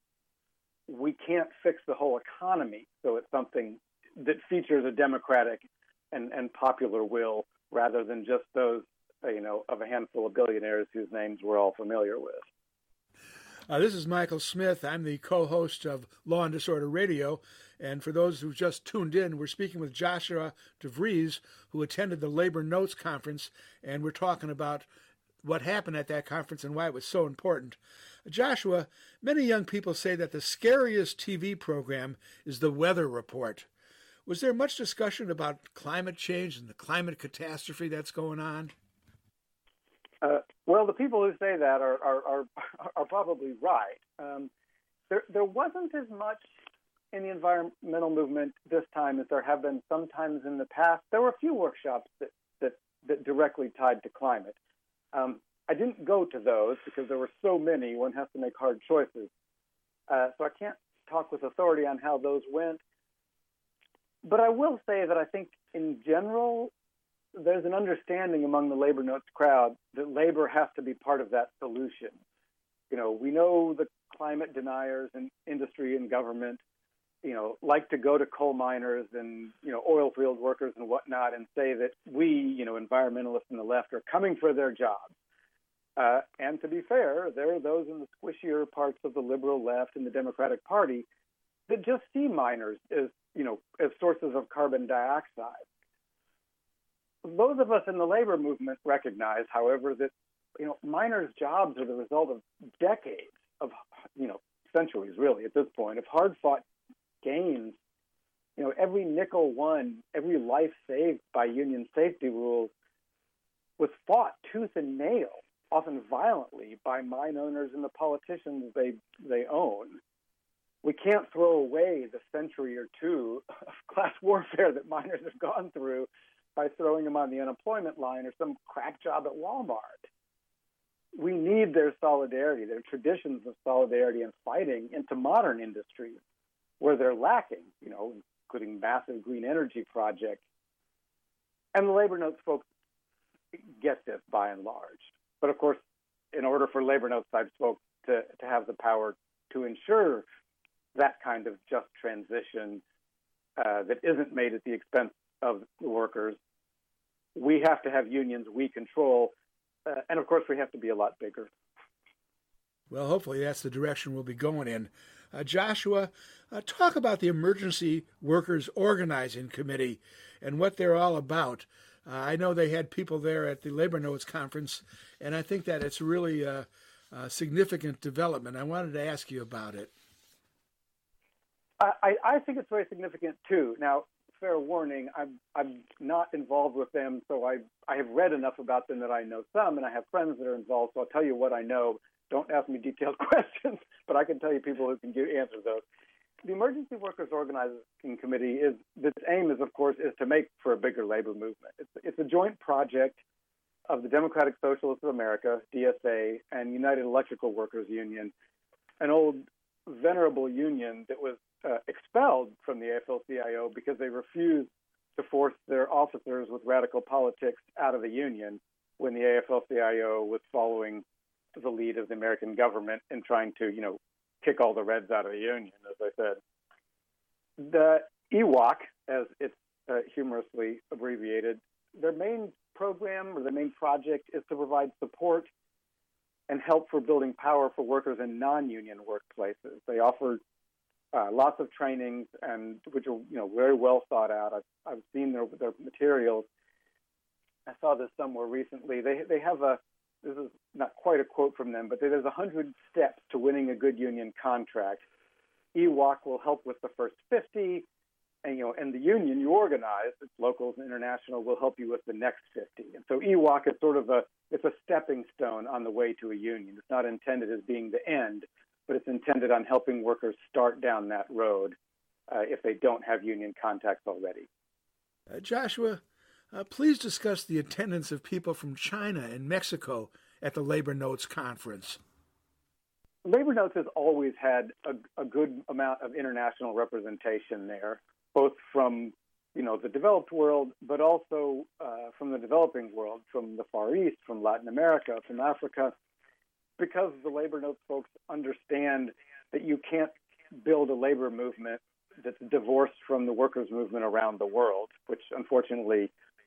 we can't fix the whole economy. So it's something that features a democratic and popular will rather than just those, of a handful of billionaires whose names we're all familiar with. This is Michael Smith. I'm the co-host of Law and Disorder Radio. And for those who just tuned in, we're speaking with Joshua DeVries, who attended the Labor Notes Conference, and we're talking about what happened at that conference and why it was so important. Joshua, many young people say that the scariest TV program is the Weather Report. Was there much discussion about climate change and the climate catastrophe that's going on? Well, the people who say that are probably right. There wasn't as much in the environmental movement this time as there have been sometimes in the past. There were a few workshops that directly tied to climate. I didn't go to those because there were so many. One has to make hard choices. So I can't talk with authority on how those went. But I will say that I think in general, there's an understanding among the Labor Notes crowd that labor has to be part of that solution. We know the climate deniers in industry and government, like to go to coal miners and, oil field workers and whatnot and say that we, environmentalists on the left are coming for their jobs. And to be fair, there are those in the squishier parts of the liberal left and the Democratic Party that just see miners as sources of carbon dioxide. Those of us in the labor movement recognize, however, that, miners' jobs are the result of decades of, centuries really at this point, of hard-fought gains. Every nickel won, every life saved by union safety rules was fought tooth and nail, often violently, by mine owners and the politicians they own. We can't throw away the century or two of class warfare that miners have gone through by throwing them on the unemployment line or some crack job at Walmart. We need their solidarity, their traditions of solidarity and fighting into modern industries where they're lacking, including massive green energy projects. And the Labor Notes folks get this by and large. But of course, in order for Labor Notes type folks to have the power to ensure that kind of just transition that isn't made at the expense of the workers, we have to have unions we control. And of course, we have to be a lot bigger. Well, hopefully that's the direction we'll be going in. Joshua, talk about the Emergency Workers Organizing Committee and what they're all about. I know they had people there at the Labor Notes Conference, and I think that it's really a significant development. I wanted to ask you about it. I think it's very significant, too. Now, fair warning, I'm not involved with them, so I have read enough about them that I know some, and I have friends that are involved, so I'll tell you what I know. Don't ask me detailed questions, but I can tell you people who can answer those. The Emergency Workers Organizing Committee, its aim is, of course, is to make for a bigger labor movement. It's a joint project of the Democratic Socialists of America, DSA, and United Electrical Workers Union, an old venerable union that was expelled from the AFL-CIO because they refused to force their officers with radical politics out of the union when the AFL-CIO was following the lead of the American government in trying to, kick all the Reds out of the union, as I said. The EWOC, as it's humorously abbreviated, their main program or their main project is to provide support and help for building power for workers in non-union workplaces. They offer lots of trainings, and which are very well thought out. I've seen their materials. I saw this somewhere recently. They have this is not quite a quote from them, but there's 100 steps to winning a good union contract. EWOC will help with the first 50, and the union you organize, it's locals and international, will help you with the next 50. And so EWOC is sort of it's a stepping stone on the way to a union. It's not intended as being the end, but it's intended on helping workers start down that road if they don't have union contacts already. Joshua, please discuss the attendance of people from China and Mexico at the Labor Notes Conference. Labor Notes has always had a good amount of international representation there, both from the developed world, but also from the developing world, from the Far East, from Latin America, from Africa, because the Labor Notes folks understand that you can't build a labor movement that's divorced from the workers' movement around the world, which unfortunately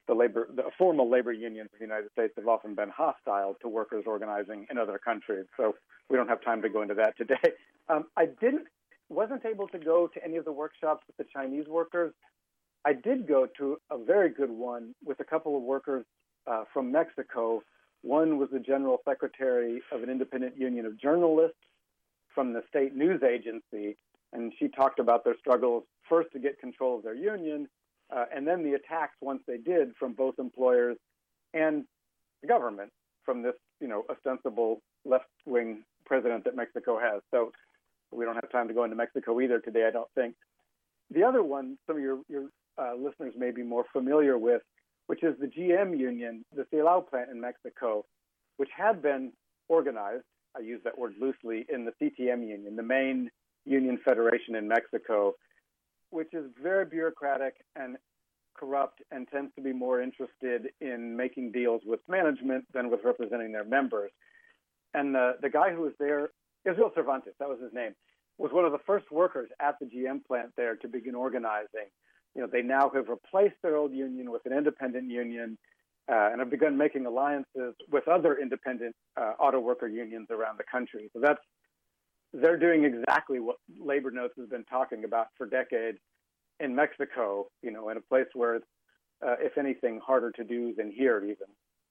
the formal labor unions of the United States have often been hostile to workers organizing in other countries. So we don't have time to go into that today. I wasn't able to go to any of the workshops with the Chinese workers. I did go to a very good one with a couple of workers from Mexico. One was the general secretary of an independent union of journalists from the state news agency, and she talked about their struggles first to get control of their union, and then the attacks once they did from both employers and the government from this, ostensible left-wing president that Mexico has. So we don't have time to go into Mexico either today, I don't think. The other one, some of your listeners may be more familiar with, which is the GM union, the Silao plant in Mexico, which had been organized, I use that word loosely, in the CTM union, the main union federation in Mexico, which is very bureaucratic and corrupt and tends to be more interested in making deals with management than with representing their members. And the guy who was there, Israel Cervantes, that was his name, was one of the first workers at the GM plant there to begin organizing. They now have replaced their old union with an independent union and have begun making alliances with other independent auto worker unions around the country. So they're doing exactly what Labor Notes has been talking about for decades in Mexico, in a place where it's, if anything, harder to do than here even.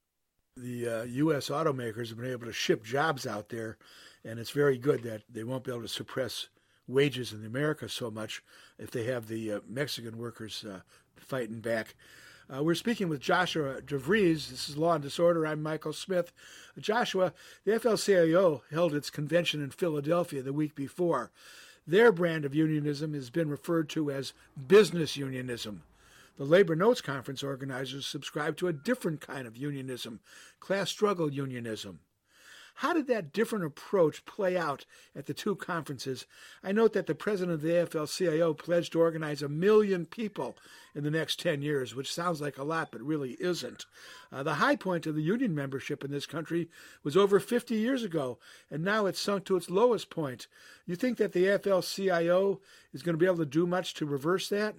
The U.S. automakers have been able to ship jobs out there, and it's very good that they won't be able to suppress wages in America so much if they have the Mexican workers fighting back. We're speaking with Joshua DeVries. This is Law and Disorder. I'm Michael Smith. Joshua, the AFL-CIO held its convention in Philadelphia the week before. Their brand of unionism has been referred to as business unionism. The Labor Notes Conference organizers subscribe to a different kind of unionism, class struggle unionism. How did that different approach play out at the two conferences? I note that the president of the AFL-CIO pledged to organize 1 million people in the next 10 years, which sounds like a lot, but really isn't. The high point of the union membership in this country was over 50 years ago, and now it's sunk to its lowest point. You think that the AFL-CIO is going to be able to do much to reverse that?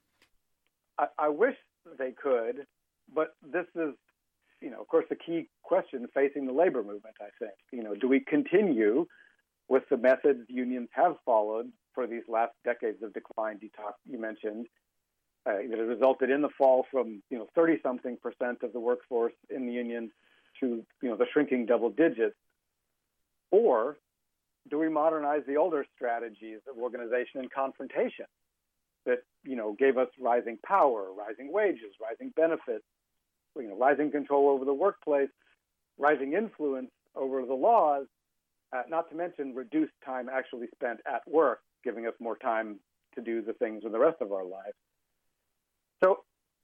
I wish they could, but this is, of course, the key question facing the labor movement, I think. Do we continue with the methods unions have followed for these last decades of decline you mentioned, that have resulted in the fall from, 30-something% of the workforce in the union to, the shrinking double digits? Or do we modernize the older strategies of organization and confrontation that, gave us rising power, rising wages, rising benefits, rising control over the workplace, rising influence over the laws, not to mention reduced time actually spent at work, giving us more time to do the things in the rest of our lives. So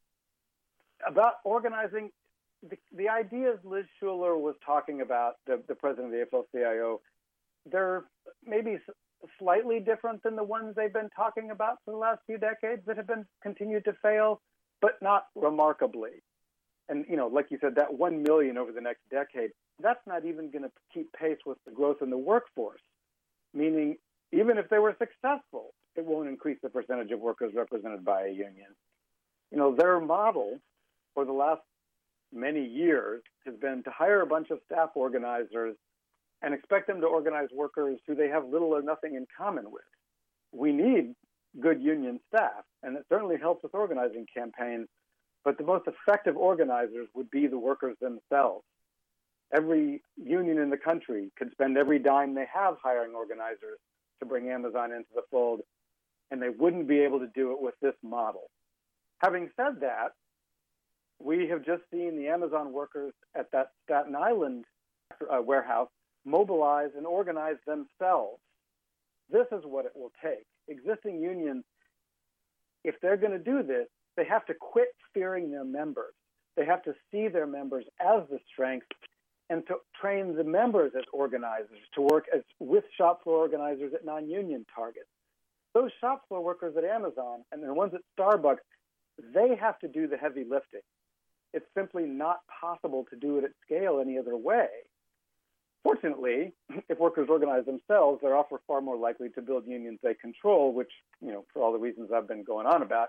about organizing, the ideas Liz Shuler was talking about, the president of the AFL-CIO, they're maybe slightly different than the ones they've been talking about for the last few decades that have been continued to fail, but not remarkably. And, like you said, that 1 million over the next decade, that's not even going to keep pace with the growth in the workforce, meaning even if they were successful, it won't increase the percentage of workers represented by a union. Their model for the last many years has been to hire a bunch of staff organizers and expect them to organize workers who they have little or nothing in common with. We need good union staff, and it certainly helps with organizing campaigns, but the most effective organizers would be the workers themselves. Every union in the country could spend every dime they have hiring organizers to bring Amazon into the fold, and they wouldn't be able to do it with this model. Having said that, we have just seen the Amazon workers at that Staten Island warehouse mobilize and organize themselves. This is what it will take. Existing unions, if they're going to do this, they have to quit fearing their members. They have to see their members as the strength and to train the members as organizers, to work with shop floor organizers at non-union targets. Those shop floor workers at Amazon and the ones at Starbucks, they have to do the heavy lifting. It's simply not possible to do it at scale any other way. Fortunately, if workers organize themselves, they're far more likely to build unions they control, which, for all the reasons I've been going on about,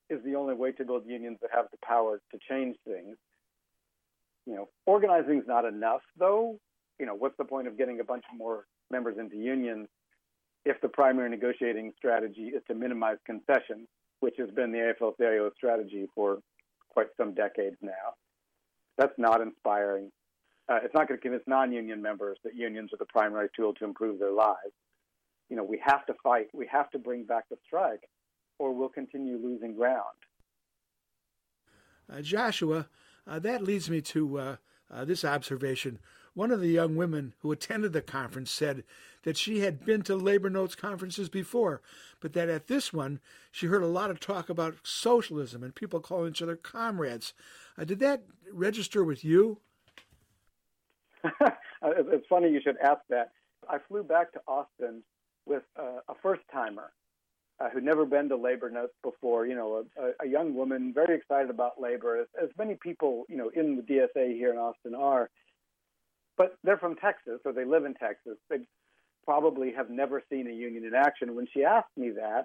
is the only way to build unions that have the power to change things. Organizing is not enough, though. What's the point of getting a bunch more members into unions if the primary negotiating strategy is to minimize concessions, which has been the AFL-CIO strategy for quite some decades now? That's not inspiring. It's not going to convince non-union members that unions are the primary tool to improve their lives. We have to fight. We have to bring back the strike, or we'll continue losing ground. Joshua, that leads me to this observation. One of the young women who attended the conference said that she had been to Labor Notes conferences before, but that at this one, she heard a lot of talk about socialism and people calling each other comrades. Did that register with you? It's funny you should ask that. I flew back to Austin with a first-timer who'd never been to Labor Notes before, a young woman, very excited about labor, as many people, in the DSA here in Austin are. But they're from Texas, or they live in Texas. They probably have never seen a union in action. When she asked me that,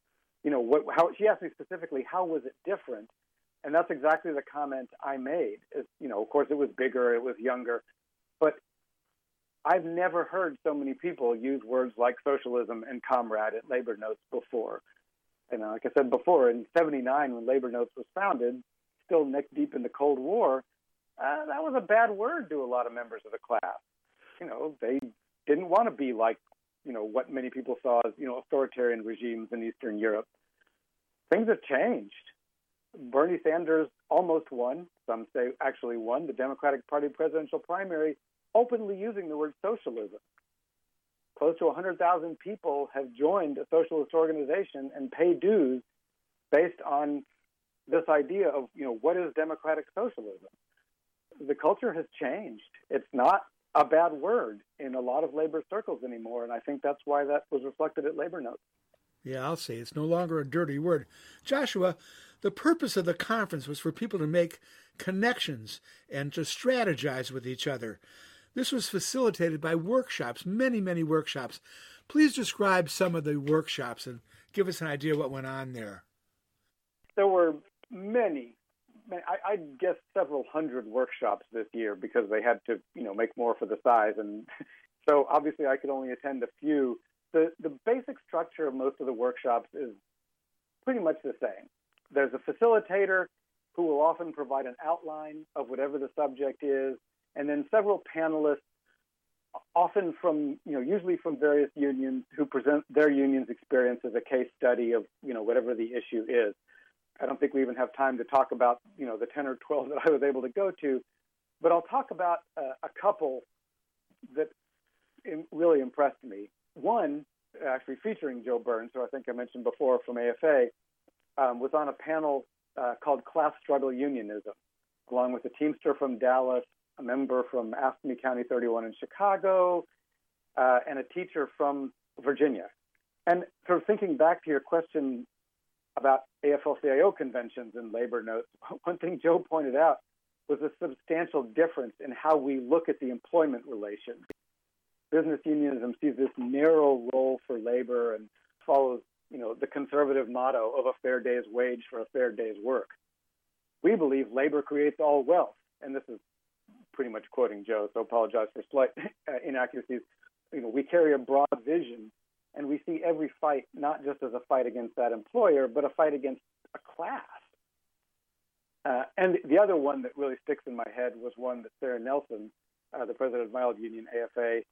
she asked me specifically, how was it different? And that's exactly the comment I made. Of course, it was bigger, it was younger, but I've never heard so many people use words like socialism and comrade at Labor Notes before. And like I said before, in '79, when Labor Notes was founded, still neck deep in the Cold War, that was a bad word to a lot of members of the class. They didn't want to be like, what many people saw as, authoritarian regimes in Eastern Europe. Things have changed. Bernie Sanders almost won, some say actually won, the Democratic Party presidential primary, openly using the word socialism. Close to 100,000 people have joined a socialist organization and pay dues based on this idea of, what is democratic socialism? The culture has changed. It's not a bad word in a lot of labor circles anymore, and I think that's why that was reflected at Labor Notes. Yeah, I'll say it's no longer a dirty word. Joshua, the purpose of the conference was for people to make connections and to strategize with each other. This was facilitated by workshops, many, many workshops. Please describe some of the workshops and give us an idea what went on there. There were many. I'd guess several hundred workshops this year because they had to, make more for the size. And so obviously I could only attend a few. The basic structure of most of the workshops is pretty much the same. There's a facilitator who will often provide an outline of whatever the subject is, and then several panelists, often from, usually from various unions, who present their union's experience as a case study of, whatever the issue is. I don't think we even have time to talk about, the 10 or 12 that I was able to go to, but I'll talk about a couple that really impressed me. One, actually featuring Joe Burns, who I think I mentioned before from AFA, was on a panel called Class Struggle Unionism, along with a Teamster from Dallas, a member from Aspen County 31 in Chicago, and a teacher from Virginia. And sort of thinking back to your question about AFL-CIO conventions and Labor Notes, one thing Joe pointed out was a substantial difference in how we look at the employment relations. Business unionism sees this narrow role for labor and follows, the conservative motto of a fair day's wage for a fair day's work. We believe labor creates all wealth, and this is pretty much quoting Joe, so apologize for slight inaccuracies. We carry a broad vision, and we see every fight not just as a fight against that employer, but a fight against a class. And the other one that really sticks in my head was one that Sarah Nelson, the president of my old union, AFA,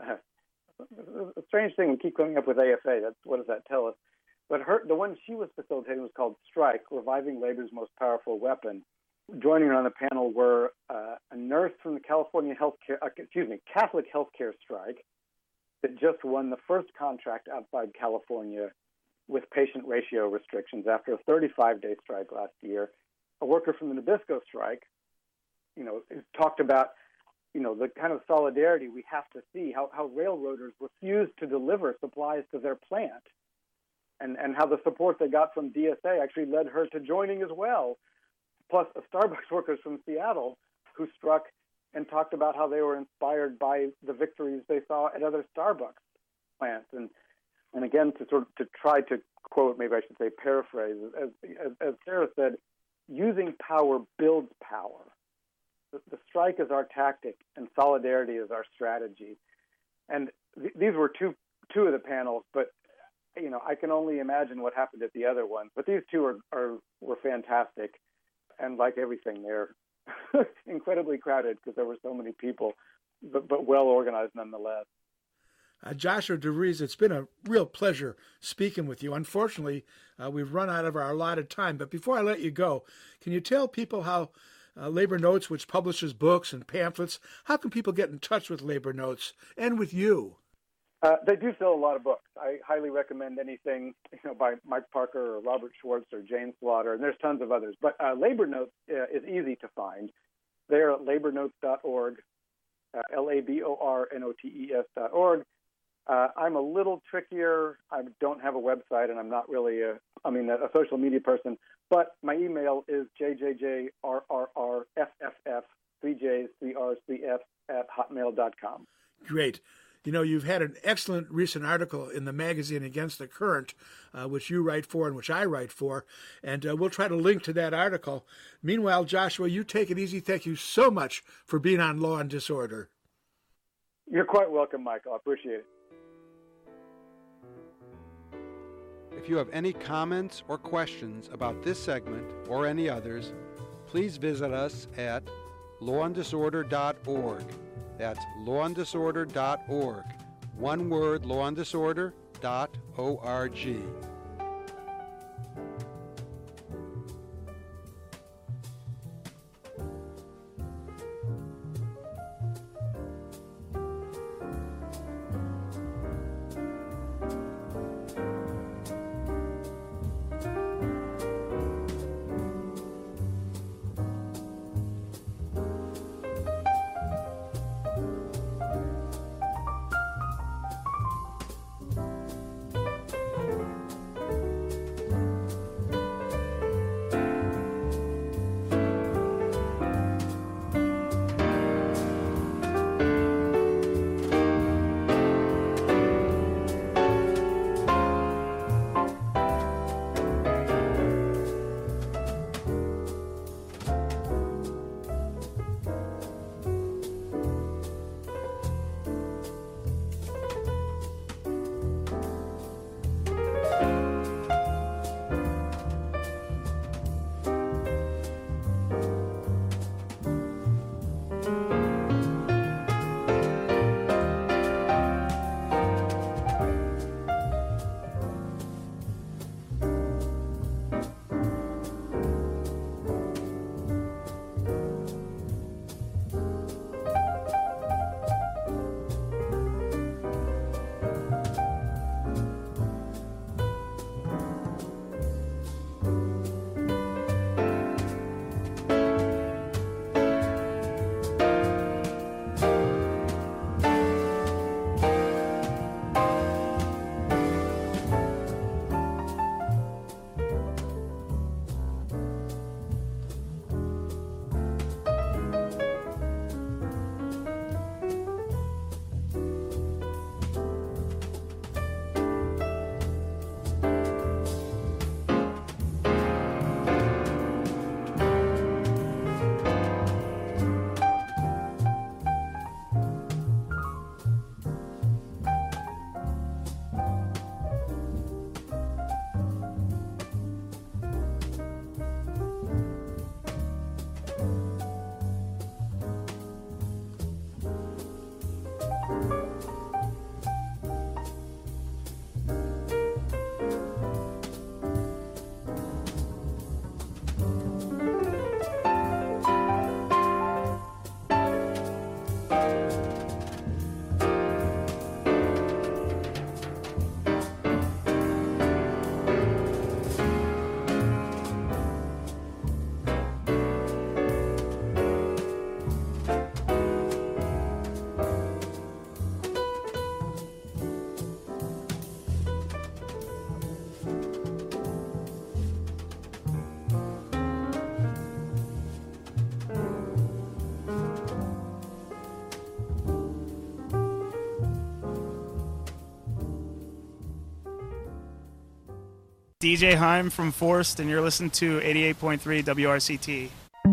a strange thing, we keep coming up with AFA. What does that tell us? But the one she was facilitating was called Strike, Reviving Labor's Most Powerful Weapon. Joining her on the panel were a nurse from the Catholic healthcare strike that just won the first contract outside California with patient ratio restrictions after a 35-day strike last year. A worker from the Nabisco strike, talked about, the kind of solidarity we have to see, how railroaders refused to deliver supplies to their plant, and how the support they got from DSA actually led her to joining as well. Plus, Starbucks workers from Seattle who struck and talked about how they were inspired by the victories they saw at other Starbucks plants. And again, to try to quote, maybe I should say paraphrase, as Sarah said, using power builds power. The strike is our tactic, and solidarity is our strategy. And these were two of the panels, but I can only imagine what happened at the other ones. But these two were fantastic, and like everything, they're incredibly crowded because there were so many people, but well organized nonetheless. Joshua DeVries, it's been a real pleasure speaking with you. Unfortunately, we've run out of our allotted time. But before I let you go, can you tell people how Labor Notes, which publishes books and pamphlets, how can people get in touch with Labor Notes and with you? They do sell a lot of books. I highly recommend anything by Mike Parker or Robert Schwartz or Jane Slaughter, and there's tons of others. But Labor Notes is easy to find. They're at labornotes.org, labornotes.org. I'm a little trickier. I don't have a website, and I'm not really a social media person. But my email is jjjrrrfff, 3 J's, 3 R's, 3 F's, @hotmail.com. Great. You've had an excellent recent article in the magazine Against the Current, which you write for and which I write for, and we'll try to link to that article. Meanwhile, Joshua, you take it easy. Thank you so much for being on Law and Disorder. You're quite welcome, Michael. I appreciate it. If you have any comments or questions about this segment or any others, please visit us at lawanddisorder.org. That's lawanddisorder.org. One word, lawanddisorder.org. DJ Heim from Forst, and you're listening to 88.3 WRCT.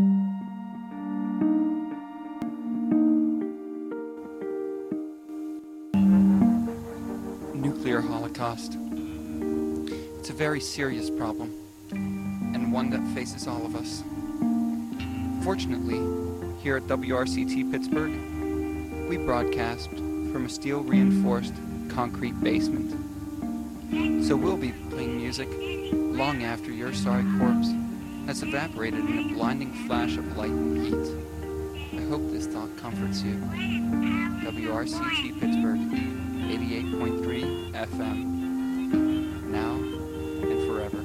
Nuclear holocaust. It's a very serious problem, and one that faces all of us. Fortunately, here at WRCT Pittsburgh, we broadcast from a steel-reinforced concrete basement. So we'll be playing music long after your sorry corpse has evaporated in a blinding flash of light and heat. I hope this thought comforts you. WRCT Pittsburgh, 88.3 FM, now and forever.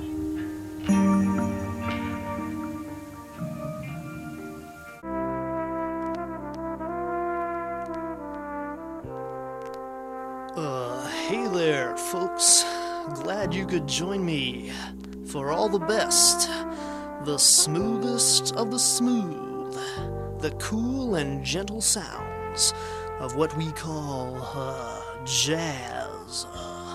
Hey there, folks. Glad you could join me for all the best, the smoothest of the smooth, the cool and gentle sounds of what we call jazz.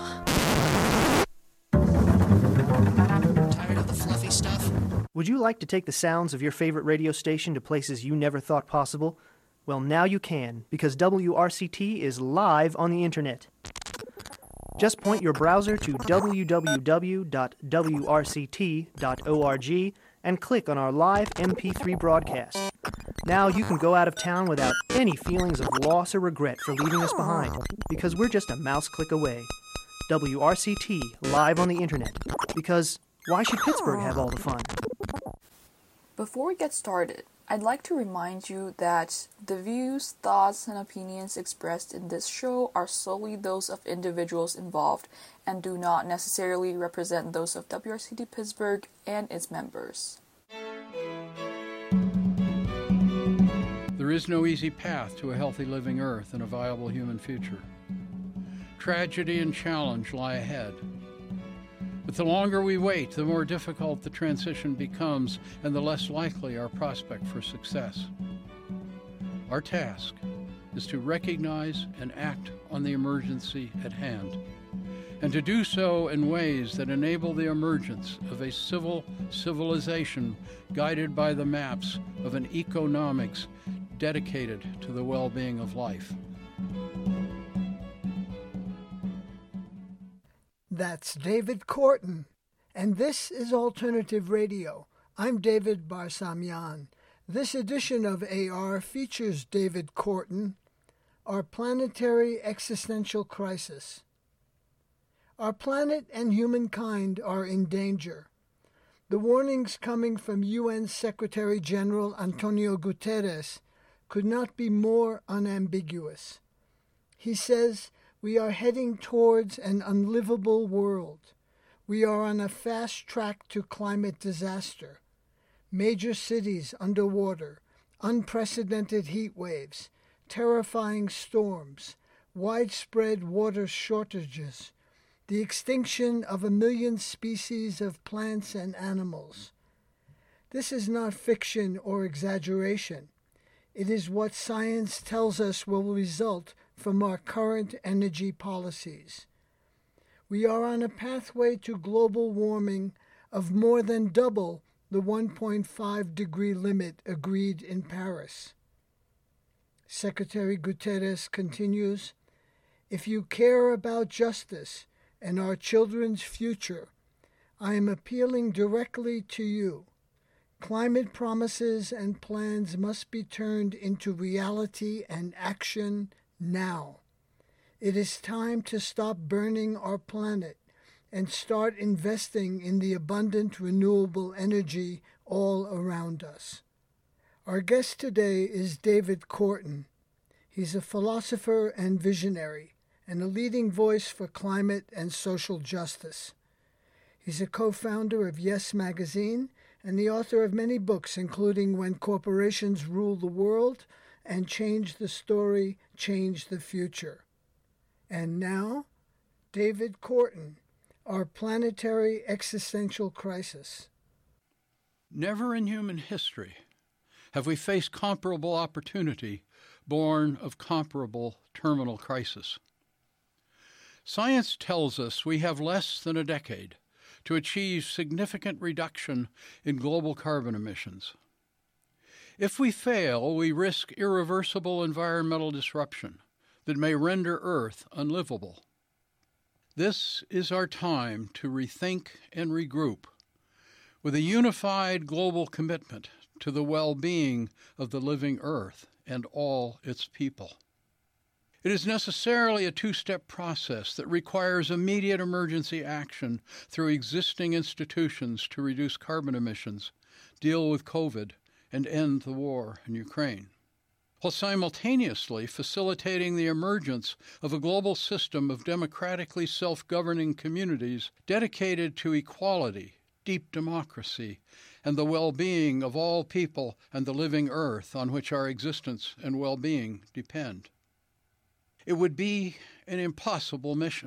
Tired of the fluffy stuff? Would you like to take the sounds of your favorite radio station to places you never thought possible? Well, now you can, because WRCT is live on the internet. Just point your browser to www.wrct.org and click on our live MP3 broadcast. Now you can go out of town without any feelings of loss or regret for leaving us behind, because we're just a mouse click away. WRCT, live on the internet, because why should Pittsburgh have all the fun? Before we get started, I'd like to remind you that the views, thoughts, and opinions expressed in this show are solely those of individuals involved and do not necessarily represent those of WRCT Pittsburgh and its members. There is no easy path to a healthy living earth and a viable human future. Tragedy and challenge lie ahead. But the longer we wait, the more difficult the transition becomes and the less likely our prospect for success. Our task is to recognize and act on the emergency at hand, and to do so in ways that enable the emergence of a civilization guided by the maps of an economics dedicated to the well-being of life. That's David Korten, and this is Alternative Radio. I'm David Barsamian. This edition of AR features David Korten, Our Planetary Existential Crisis. Our planet and humankind are in danger. The warnings coming from UN Secretary General Antonio Guterres could not be more unambiguous. He says, "We are heading towards an unlivable world. We are on a fast track to climate disaster. Major cities underwater, unprecedented heat waves, terrifying storms, widespread water shortages, the extinction of 1 million species of plants and animals. This is not fiction or exaggeration. It is what science tells us will result from our current energy policies. We are on a pathway to global warming of more than double the 1.5 degree limit agreed in Paris." Secretary Guterres continues, "If you care about justice and our children's future, I am appealing directly to you. Climate promises and plans must be turned into reality and action now. It is time to stop burning our planet and start investing in the abundant renewable energy all around us." Our guest today is David Korten. He's a philosopher and visionary, and a leading voice for climate and social justice. He's a co-founder of Yes Magazine and the author of many books, including When Corporations Rule the World and Change the Story, Change the Future. And now, David Korten, Our Planetary Existential Crisis. Never in human history have we faced comparable opportunity born of comparable terminal crisis. Science tells us we have less than a decade to achieve significant reduction in global carbon emissions. If we fail, we risk irreversible environmental disruption that may render Earth unlivable. This is our time to rethink and regroup with a unified global commitment to the well-being of the living Earth and all its people. It is necessarily a two-step process that requires immediate emergency action through existing institutions to reduce carbon emissions, deal with COVID, and end the war in Ukraine, while simultaneously facilitating the emergence of a global system of democratically self-governing communities dedicated to equality, deep democracy, and the well-being of all people and the living Earth on which our existence and well-being depend. It would be an impossible mission.